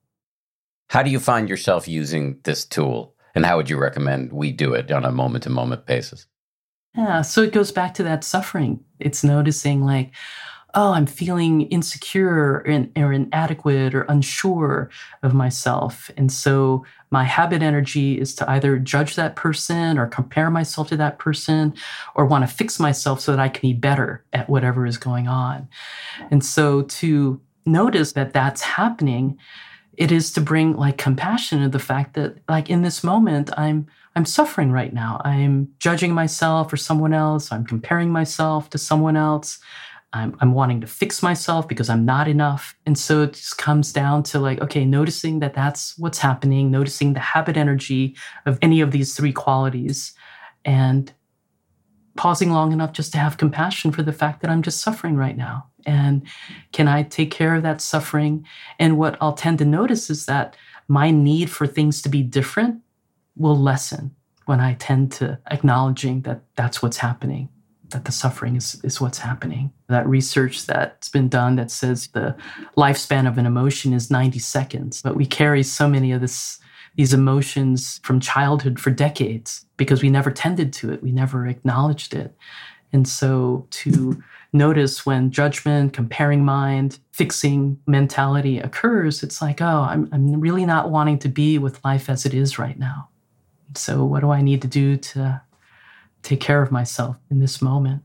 How do you find yourself using this tool? And how would you recommend we do it on a moment-to-moment basis? Yeah, so it goes back to that suffering. It's noticing I'm feeling insecure or inadequate or unsure of myself. And so my habit energy is to either judge that person or compare myself to that person or want to fix myself so that I can be better at whatever is going on. And so to notice that that's happening, it is to bring compassion to the fact that in this moment, I'm suffering right now. I'm judging myself or someone else. I'm comparing myself to someone else. I'm wanting to fix myself because I'm not enough. And so it just comes down to noticing that that's what's happening, noticing the habit energy of any of these three qualities and pausing long enough just to have compassion for the fact that I'm just suffering right now. And can I take care of that suffering? And what I'll tend to notice is that my need for things to be different will lessen when I tend to acknowledging that that's what's happening, that the suffering is what's happening. That research that's been done that says the lifespan of an emotion is 90 seconds, but we carry so many of these emotions from childhood for decades because we never tended to it. We never acknowledged it. And so to notice when judgment, comparing mind, fixing mentality occurs, it's I'm really not wanting to be with life as it is right now. So what do I need to do to take care of myself in this moment?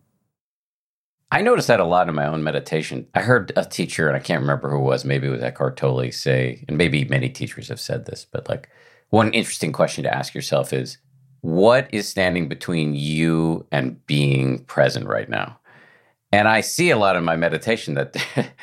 I noticed that a lot in my own meditation. I heard a teacher, and I can't remember who it was, maybe it was Eckhart Tolle, say, and maybe many teachers have said this, but one interesting question to ask yourself is, what is standing between you and being present right now? And I see a lot in my meditation that,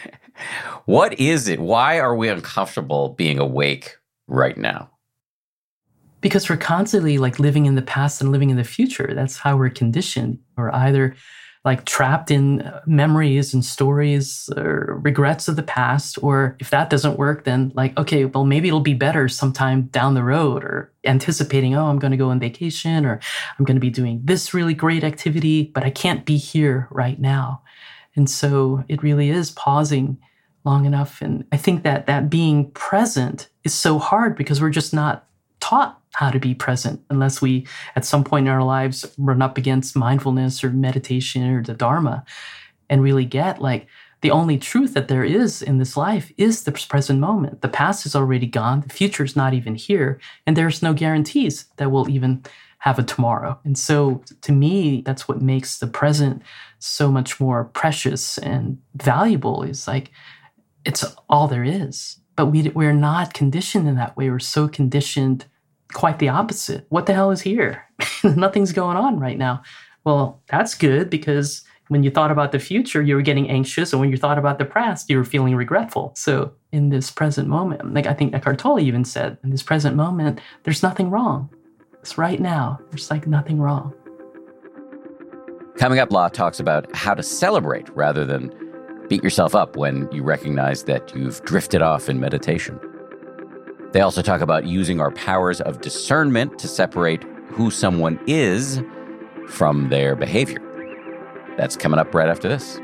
what is it? Why are we uncomfortable being awake right now? Because we're constantly living in the past and living in the future. That's how we're conditioned. We're either trapped in memories and stories or regrets of the past, or if that doesn't work, then okay, well, maybe it'll be better sometime down the road, or anticipating, I'm going to go on vacation, or I'm going to be doing this really great activity, but I can't be here right now. And so it really is pausing long enough. And I think that being present is so hard because we're just not taught how to be present unless we, at some point in our lives, run up against mindfulness or meditation or the Dharma and really get the only truth that there is in this life is the present moment. The past is already gone. The future is not even here. And there's no guarantees that we'll even have a tomorrow. And so to me, that's what makes the present so much more precious and valuable is it's all there is. But we're not conditioned in that way. We're so conditioned quite the opposite. What the hell is here? Nothing's going on right now. Well, that's good because when you thought about the future, you were getting anxious. And when you thought about the past, you were feeling regretful. So in this present moment, I think Eckhart Tolle even said, in this present moment, there's nothing wrong. It's right now. There's nothing wrong. Coming up, La talks about how to celebrate rather than beat yourself up when you recognize that you've drifted off in meditation. They also talk about using our powers of discernment to separate who someone is from their behavior. That's coming up right after this.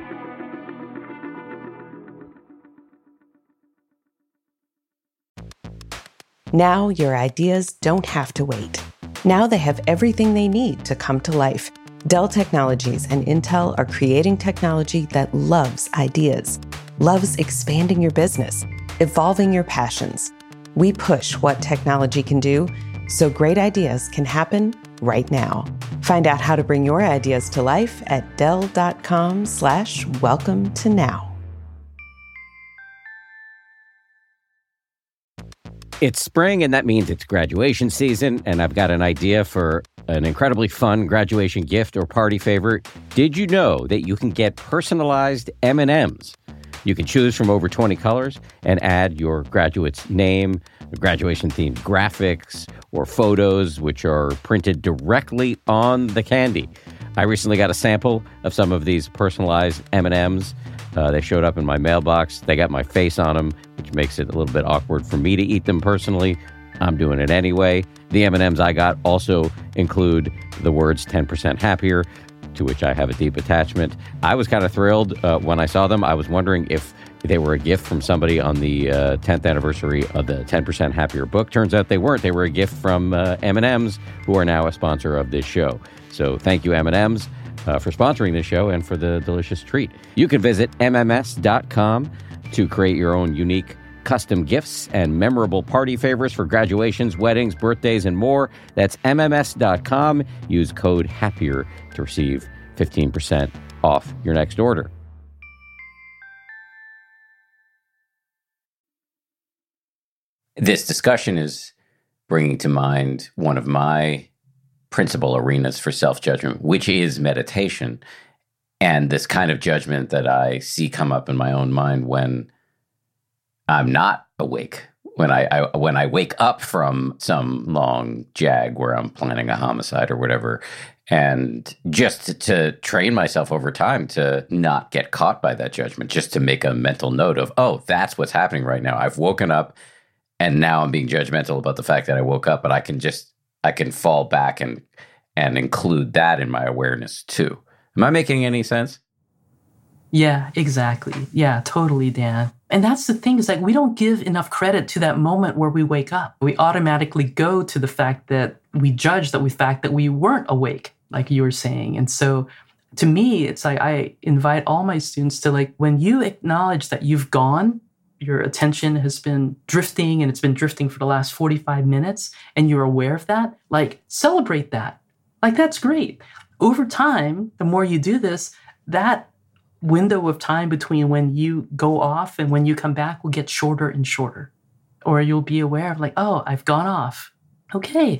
Now your ideas don't have to wait. Now they have everything they need to come to life. Dell Technologies and Intel are creating technology that loves ideas, loves expanding your business, evolving your passions. We push what technology can do so great ideas can happen right now. Find out how to bring your ideas to life at Dell.com/welcome to now. It's spring, and that means it's graduation season, and I've got an idea for an incredibly fun graduation gift or party favor. Did you know that you can get personalized M&Ms? You can choose from over 20 colors and add your graduate's name, graduation-themed graphics, or photos, which are printed directly on the candy. I recently got a sample of some of these personalized M&Ms. They showed up in my mailbox. They got my face on them, which makes it a little bit awkward for me to eat them personally. I'm doing it anyway. The M&Ms I got also include the words 10% happier, to which I have a deep attachment. I was kind of thrilled when I saw them. I was wondering if they were a gift from somebody on the 10th anniversary of the 10% Happier book. Turns out they weren't. They were a gift from M&Ms, who are now a sponsor of this show. So thank you, M&Ms. For sponsoring this show and for the delicious treat. You can visit MMS.com to create your own unique custom gifts and memorable party favors for graduations, weddings, birthdays, and more. That's MMS.com. Use code HAPPIER to receive 15% off your next order. This discussion is bringing to mind one of my principal arenas for self-judgment, which is meditation, and this kind of judgment that I see come up in my own mind when I'm not awake, when I wake up from some long jag where I'm planning a homicide or whatever, and just to train myself over time to not get caught by that judgment, just to make a mental note of, oh, that's what's happening right now. I've woken up, and now I'm being judgmental about the fact that I woke up, but I can fall back and include that in my awareness too. Am I making any sense? Yeah, exactly. Yeah, totally, Dan. And that's the thing, is like we don't give enough credit to that moment where we wake up. We automatically go to the fact that we judge that we weren't awake, like you were saying. And so to me, it's like I invite all my students to, like, when you acknowledge that you've gone, your attention has been drifting, and it's been drifting for the last 45 minutes, and you're aware of that, like, celebrate that. Like, that's great. Over time, the more you do this, that window of time between when you go off and when you come back will get shorter and shorter. Or you'll be aware of, like, oh, I've gone off. Okay,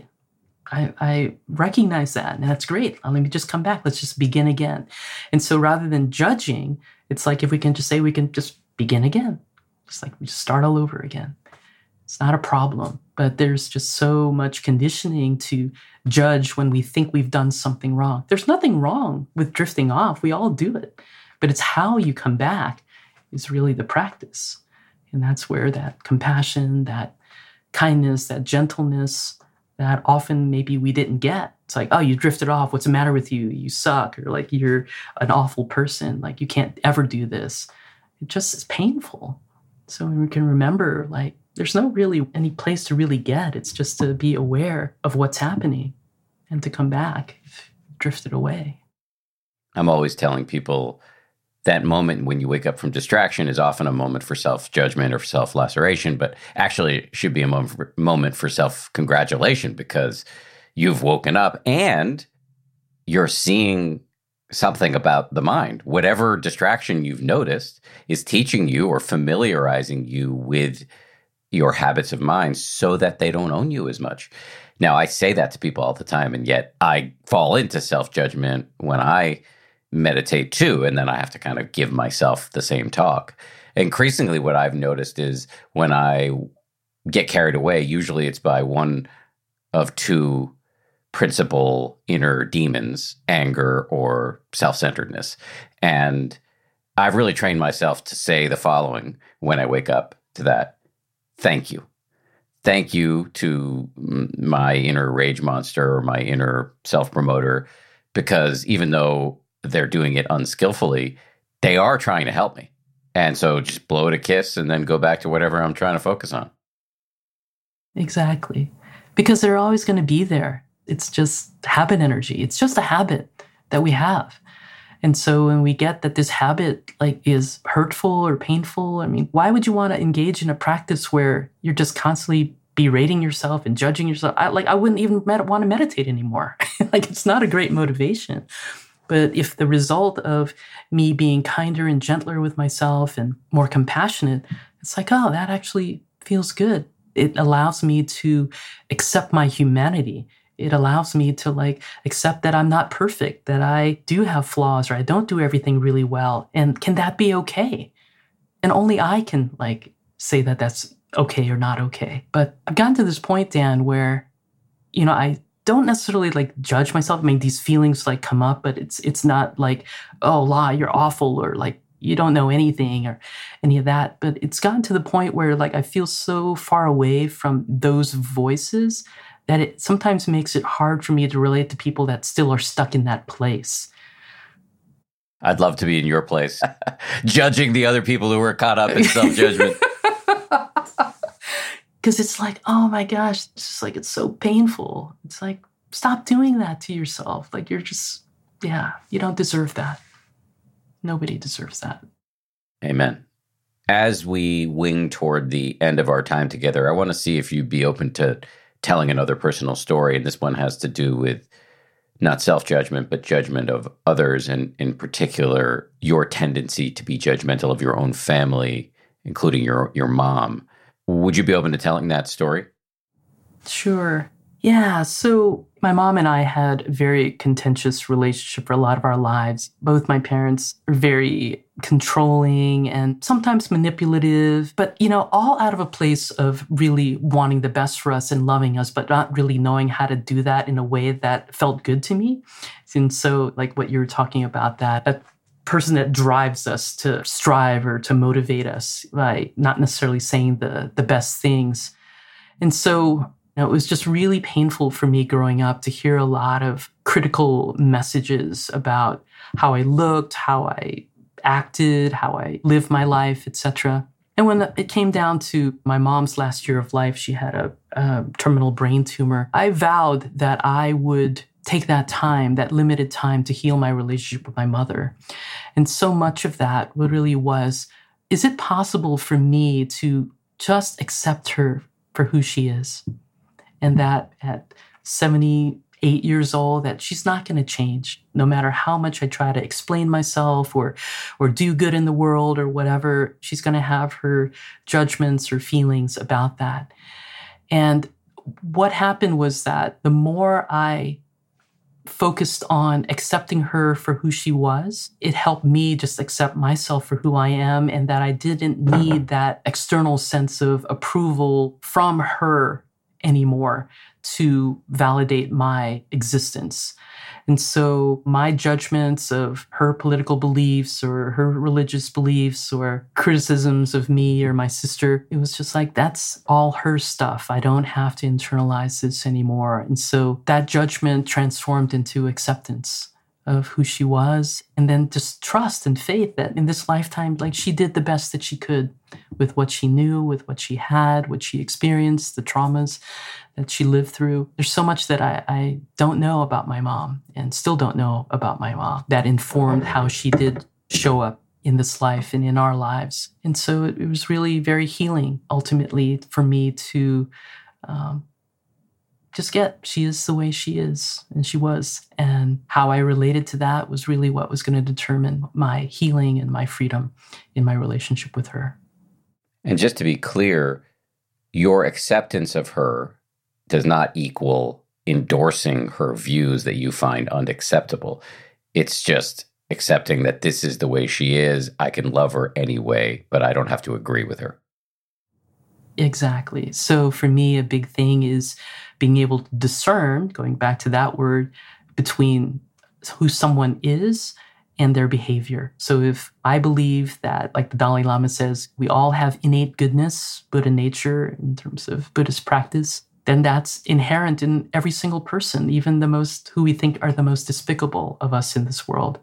I recognize that, and that's great. Let me just come back. Let's just begin again. And so rather than judging, it's like if we can just say we can just begin again. Just like we just start all over again. It's not a problem, but there's just so much conditioning to judge when we think we've done something wrong. There's nothing wrong with drifting off. We all do it. But it's how you come back is really the practice. And that's where that compassion, that kindness, that gentleness, that often maybe we didn't get. It's like, oh, you drifted off. What's the matter with you? You suck. Or like, you're an awful person. Like, you can't ever do this. It just is painful. So we can remember, like, there's no really any place to really get. It's just to be aware of what's happening and to come back if you've drifted away. I'm always telling people that moment when you wake up from distraction is often a moment for self-judgment or self-laceration, but actually it should be a moment for self-congratulation, because you've woken up and you're seeing something about the mind. Whatever distraction you've noticed is teaching you or familiarizing you with your habits of mind so that they don't own you as much. Now, I say that to people all the time, and yet I fall into self-judgment when I meditate too, and then I have to kind of give myself the same talk. Increasingly, what I've noticed is when I get carried away, usually it's by one of two principal inner demons, anger or self-centeredness. And I've really trained myself to say the following when I wake up to that. Thank you. Thank you to my inner rage monster or my inner self-promoter, because even though they're doing it unskillfully, they are trying to help me. And so just blow it a kiss and then go back to whatever I'm trying to focus on. Exactly. Because they're always going to be there. It's just habit energy. It's just a habit that we have. And so when we get that this habit is hurtful or painful, I mean, why would you want to engage in a practice where you're just constantly berating yourself and judging yourself? I wouldn't even want to meditate anymore. It's not a great motivation. But if the result of me being kinder and gentler with myself and more compassionate, it's like, oh, that actually feels good. It allows me to accept my humanity. It allows me to accept that I'm not perfect, that I do have flaws, or I don't do everything really well. And can that be okay? And only I can say that that's okay or not okay. But I've gotten to this point, Dan, where, I don't necessarily judge myself. I mean, these feelings come up, but it's not oh, La, you're awful, or you don't know anything or any of that. But it's gotten to the point where I feel so far away from those voices that it sometimes makes it hard for me to relate to people that still are stuck in that place. I'd love to be in your place, judging the other people who are caught up in self-judgment. Because it's oh my gosh, it's just it's so painful. It's stop doing that to yourself. You're just, you don't deserve that. Nobody deserves that. Amen. As we wing toward the end of our time together, I want to see if you'd be open to telling another personal story. And this one has to do with not self-judgment, but judgment of others, and in particular, your tendency to be judgmental of your own family, including your mom. Would you be open to telling that story? Sure. Yeah. So my mom and I had a very contentious relationship for a lot of our lives. Both my parents are very controlling and sometimes manipulative, but, all out of a place of really wanting the best for us and loving us, but not really knowing how to do that in a way that felt good to me. And so what you were talking about, that person that drives us to strive or to motivate us by not necessarily saying the best things. And so it was just really painful for me growing up to hear a lot of critical messages about how I looked, how I acted, how I lived my life, etc. And when it came down to my mom's last year of life, she had a terminal brain tumor. I vowed that I would take that time, that limited time, to heal my relationship with my mother. And so much of that really was, is it possible for me to just accept her for who she is? And that at 78 years old, that she's not going to change, no matter how much I try to explain myself or do good in the world or whatever. She's going to have her judgments or feelings about that. And what happened was that the more I focused on accepting her for who she was, it helped me just accept myself for who I am, and that I didn't need that external sense of approval from her anymore to validate my existence. And so my judgments of her political beliefs or her religious beliefs or criticisms of me or my sister, it was just that's all her stuff. I don't have to internalize this anymore. And so that judgment transformed into acceptance of who she was, and then just trust and faith that in this lifetime, she did the best that she could with what she knew, with what she had, what she experienced, the traumas that she lived through. There's so much that I don't know about my mom and still don't know about my mom that informed how she did show up in this life and in our lives. And so it was really very healing, ultimately, for me to just get, she is the way she is, and she was. And how I related to that was really what was going to determine my healing and my freedom in my relationship with her. And just to be clear, your acceptance of her does not equal endorsing her views that you find unacceptable. It's just accepting that this is the way she is. I can love her anyway, but I don't have to agree with her. Exactly. So for me, a big thing is being able to discern, going back to that word, between who someone is and their behavior. So if I believe that, like the Dalai Lama says, we all have innate goodness, Buddha nature in terms of Buddhist practice, then that's inherent in every single person, even the most who we think are the most despicable of us in this world.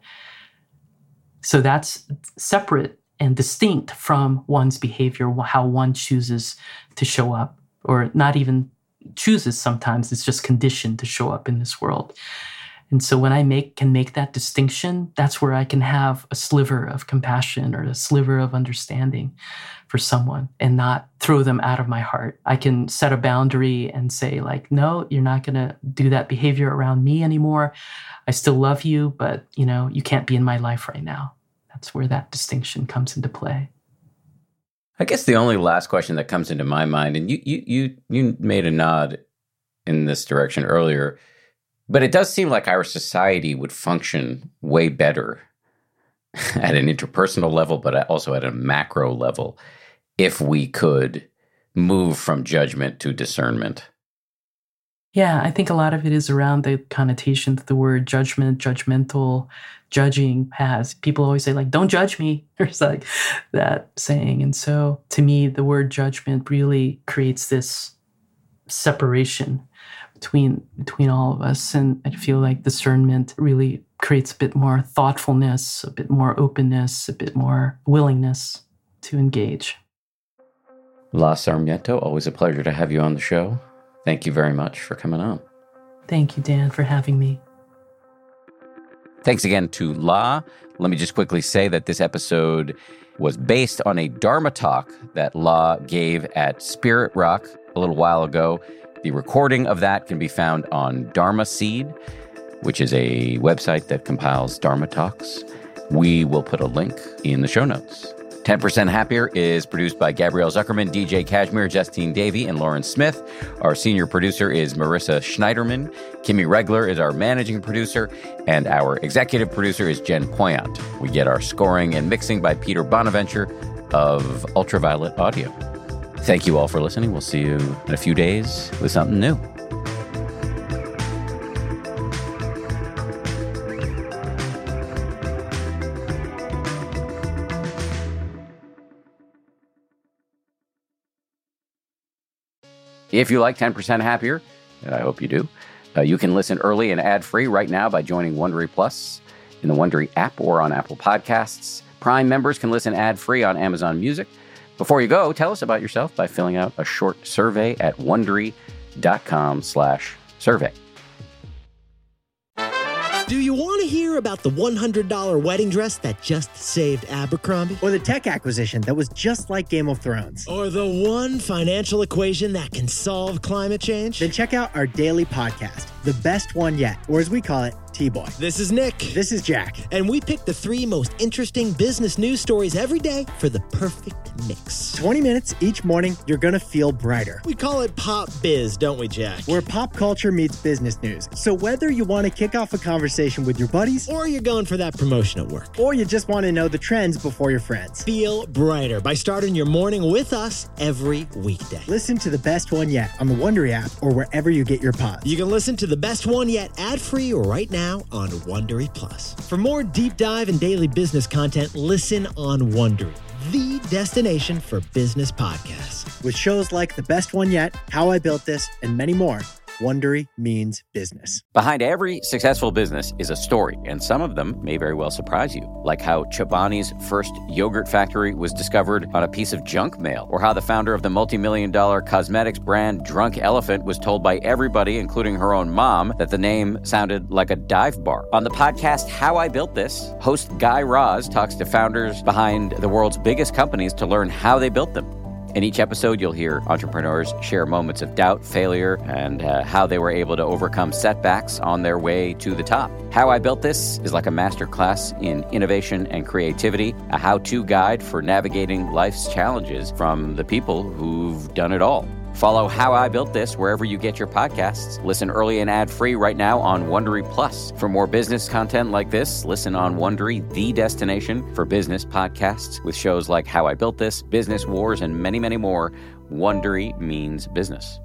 So that's separate and distinct from one's behavior, how one chooses to show up, or not even chooses sometimes, it's just conditioned to show up in this world. And so when I can make that distinction, that's where I can have a sliver of compassion or a sliver of understanding for someone and not throw them out of my heart. I can set a boundary and say, like, no, you're not going to do that behavior around me anymore. I still love you, but, you can't be in my life right now. That's where that distinction comes into play. I guess the only last question that comes into my mind, and you made a nod in this direction earlier, but it does seem like our society would function way better at an interpersonal level, but also at a macro level, if we could move from judgment to discernment. Yeah, I think a lot of it is around the connotation that the word judgment, judgmental, judging has. People always say, like, don't judge me. There's like that saying. And so to me, the word judgment really creates this separation between all of us. And I feel like discernment really creates a bit more thoughtfulness, a bit more openness, a bit more willingness to engage. La Sarmiento, always a pleasure to have you on the show. Thank you very much for coming on. Thank you, Dan, for having me. Thanks again to La. Let me just quickly say that this episode was based on a Dharma talk that La gave at Spirit Rock a little while ago. The recording of that can be found on Dharma Seed, which is a website that compiles Dharma talks. We will put a link in the show notes. 10% Happier is produced by Gabrielle Zuckerman, DJ Kashmir, Justine Davey, and Lauren Smith. Our senior producer is Marissa Schneiderman. Kimmy Regler is our managing producer, and our executive producer is Jen Poyant. We get our scoring and mixing by Peter Bonaventure of Ultraviolet Audio. Thank you all for listening. We'll see you in a few days with something new. If you like 10% Happier, and I hope you do, you can listen early and ad-free right now by joining Wondery Plus in the Wondery app or on Apple Podcasts. Prime members can listen ad-free on Amazon Music. Before you go, tell us about yourself by filling out a short survey at Wondery.com/survey. Do you want to hear about the $100 wedding dress that just saved Abercrombie? Or the tech acquisition that was just like Game of Thrones? Or the one financial equation that can solve climate change? Then check out our daily podcast, The Best One Yet, or as we call it, T-Boy. This is Nick. This is Jack. And we pick the 3 most interesting business news stories every day for the perfect mix. 20 minutes each morning, you're going to feel brighter. We call it Pop Biz, don't we, Jack? Where pop culture meets business news. So whether you want to kick off a conversation with your buddies, or you're going for that promotion at work, or you just want to know the trends before your friends, feel brighter by starting your morning with us every weekday. Listen to The Best One Yet on the Wondery app or wherever you get your pods. You can listen to The Best One Yet ad-free right now on Wondery Plus. For more deep dive and daily business content, listen on Wondery, the destination for business podcasts. With shows like The Best One Yet, How I Built This, and many more, Wondery means business. Behind every successful business is a story, and some of them may very well surprise you, like how Chobani's first yogurt factory was discovered on a piece of junk mail, or how the founder of the multi-million-dollar cosmetics brand Drunk Elephant was told by everybody, including her own mom, that the name sounded like a dive bar. On the podcast How I Built This, host Guy Raz talks to founders behind the world's biggest companies to learn how they built them. In each episode, you'll hear entrepreneurs share moments of doubt, failure, and how they were able to overcome setbacks on their way to the top. How I Built This is like a masterclass in innovation and creativity, a how-to guide for navigating life's challenges from the people who've done it all. Follow How I Built This wherever you get your podcasts. Listen early and ad-free right now on Wondery Plus. For more business content like this, listen on Wondery, the destination for business podcasts, with shows like How I Built This, Business Wars, and many, many more. Wondery means business.